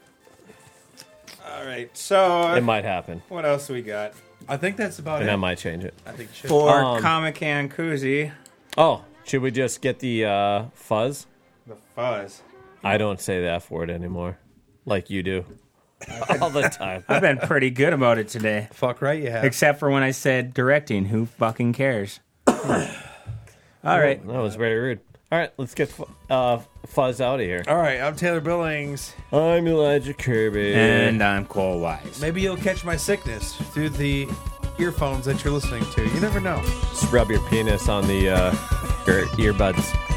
All right, so it might happen. What else we got? I think that's about and it. I might change it. I think you should. For Comic-Con Koozie. Oh, should we just get the fuzz? The fuzz. I don't say the F word anymore, like you do, all the time. I've been pretty good about it today. Fuck right you have. Except for when I said directing. Who fucking cares? All right. That was very rude. All right, let's get Fuzz out of here. All right, I'm Taylor Billings. I'm Elijah Kirby. And I'm Cole Wise. Maybe you'll catch my sickness through the earphones that you're listening to. You never know. Just rub your penis on the your earbuds.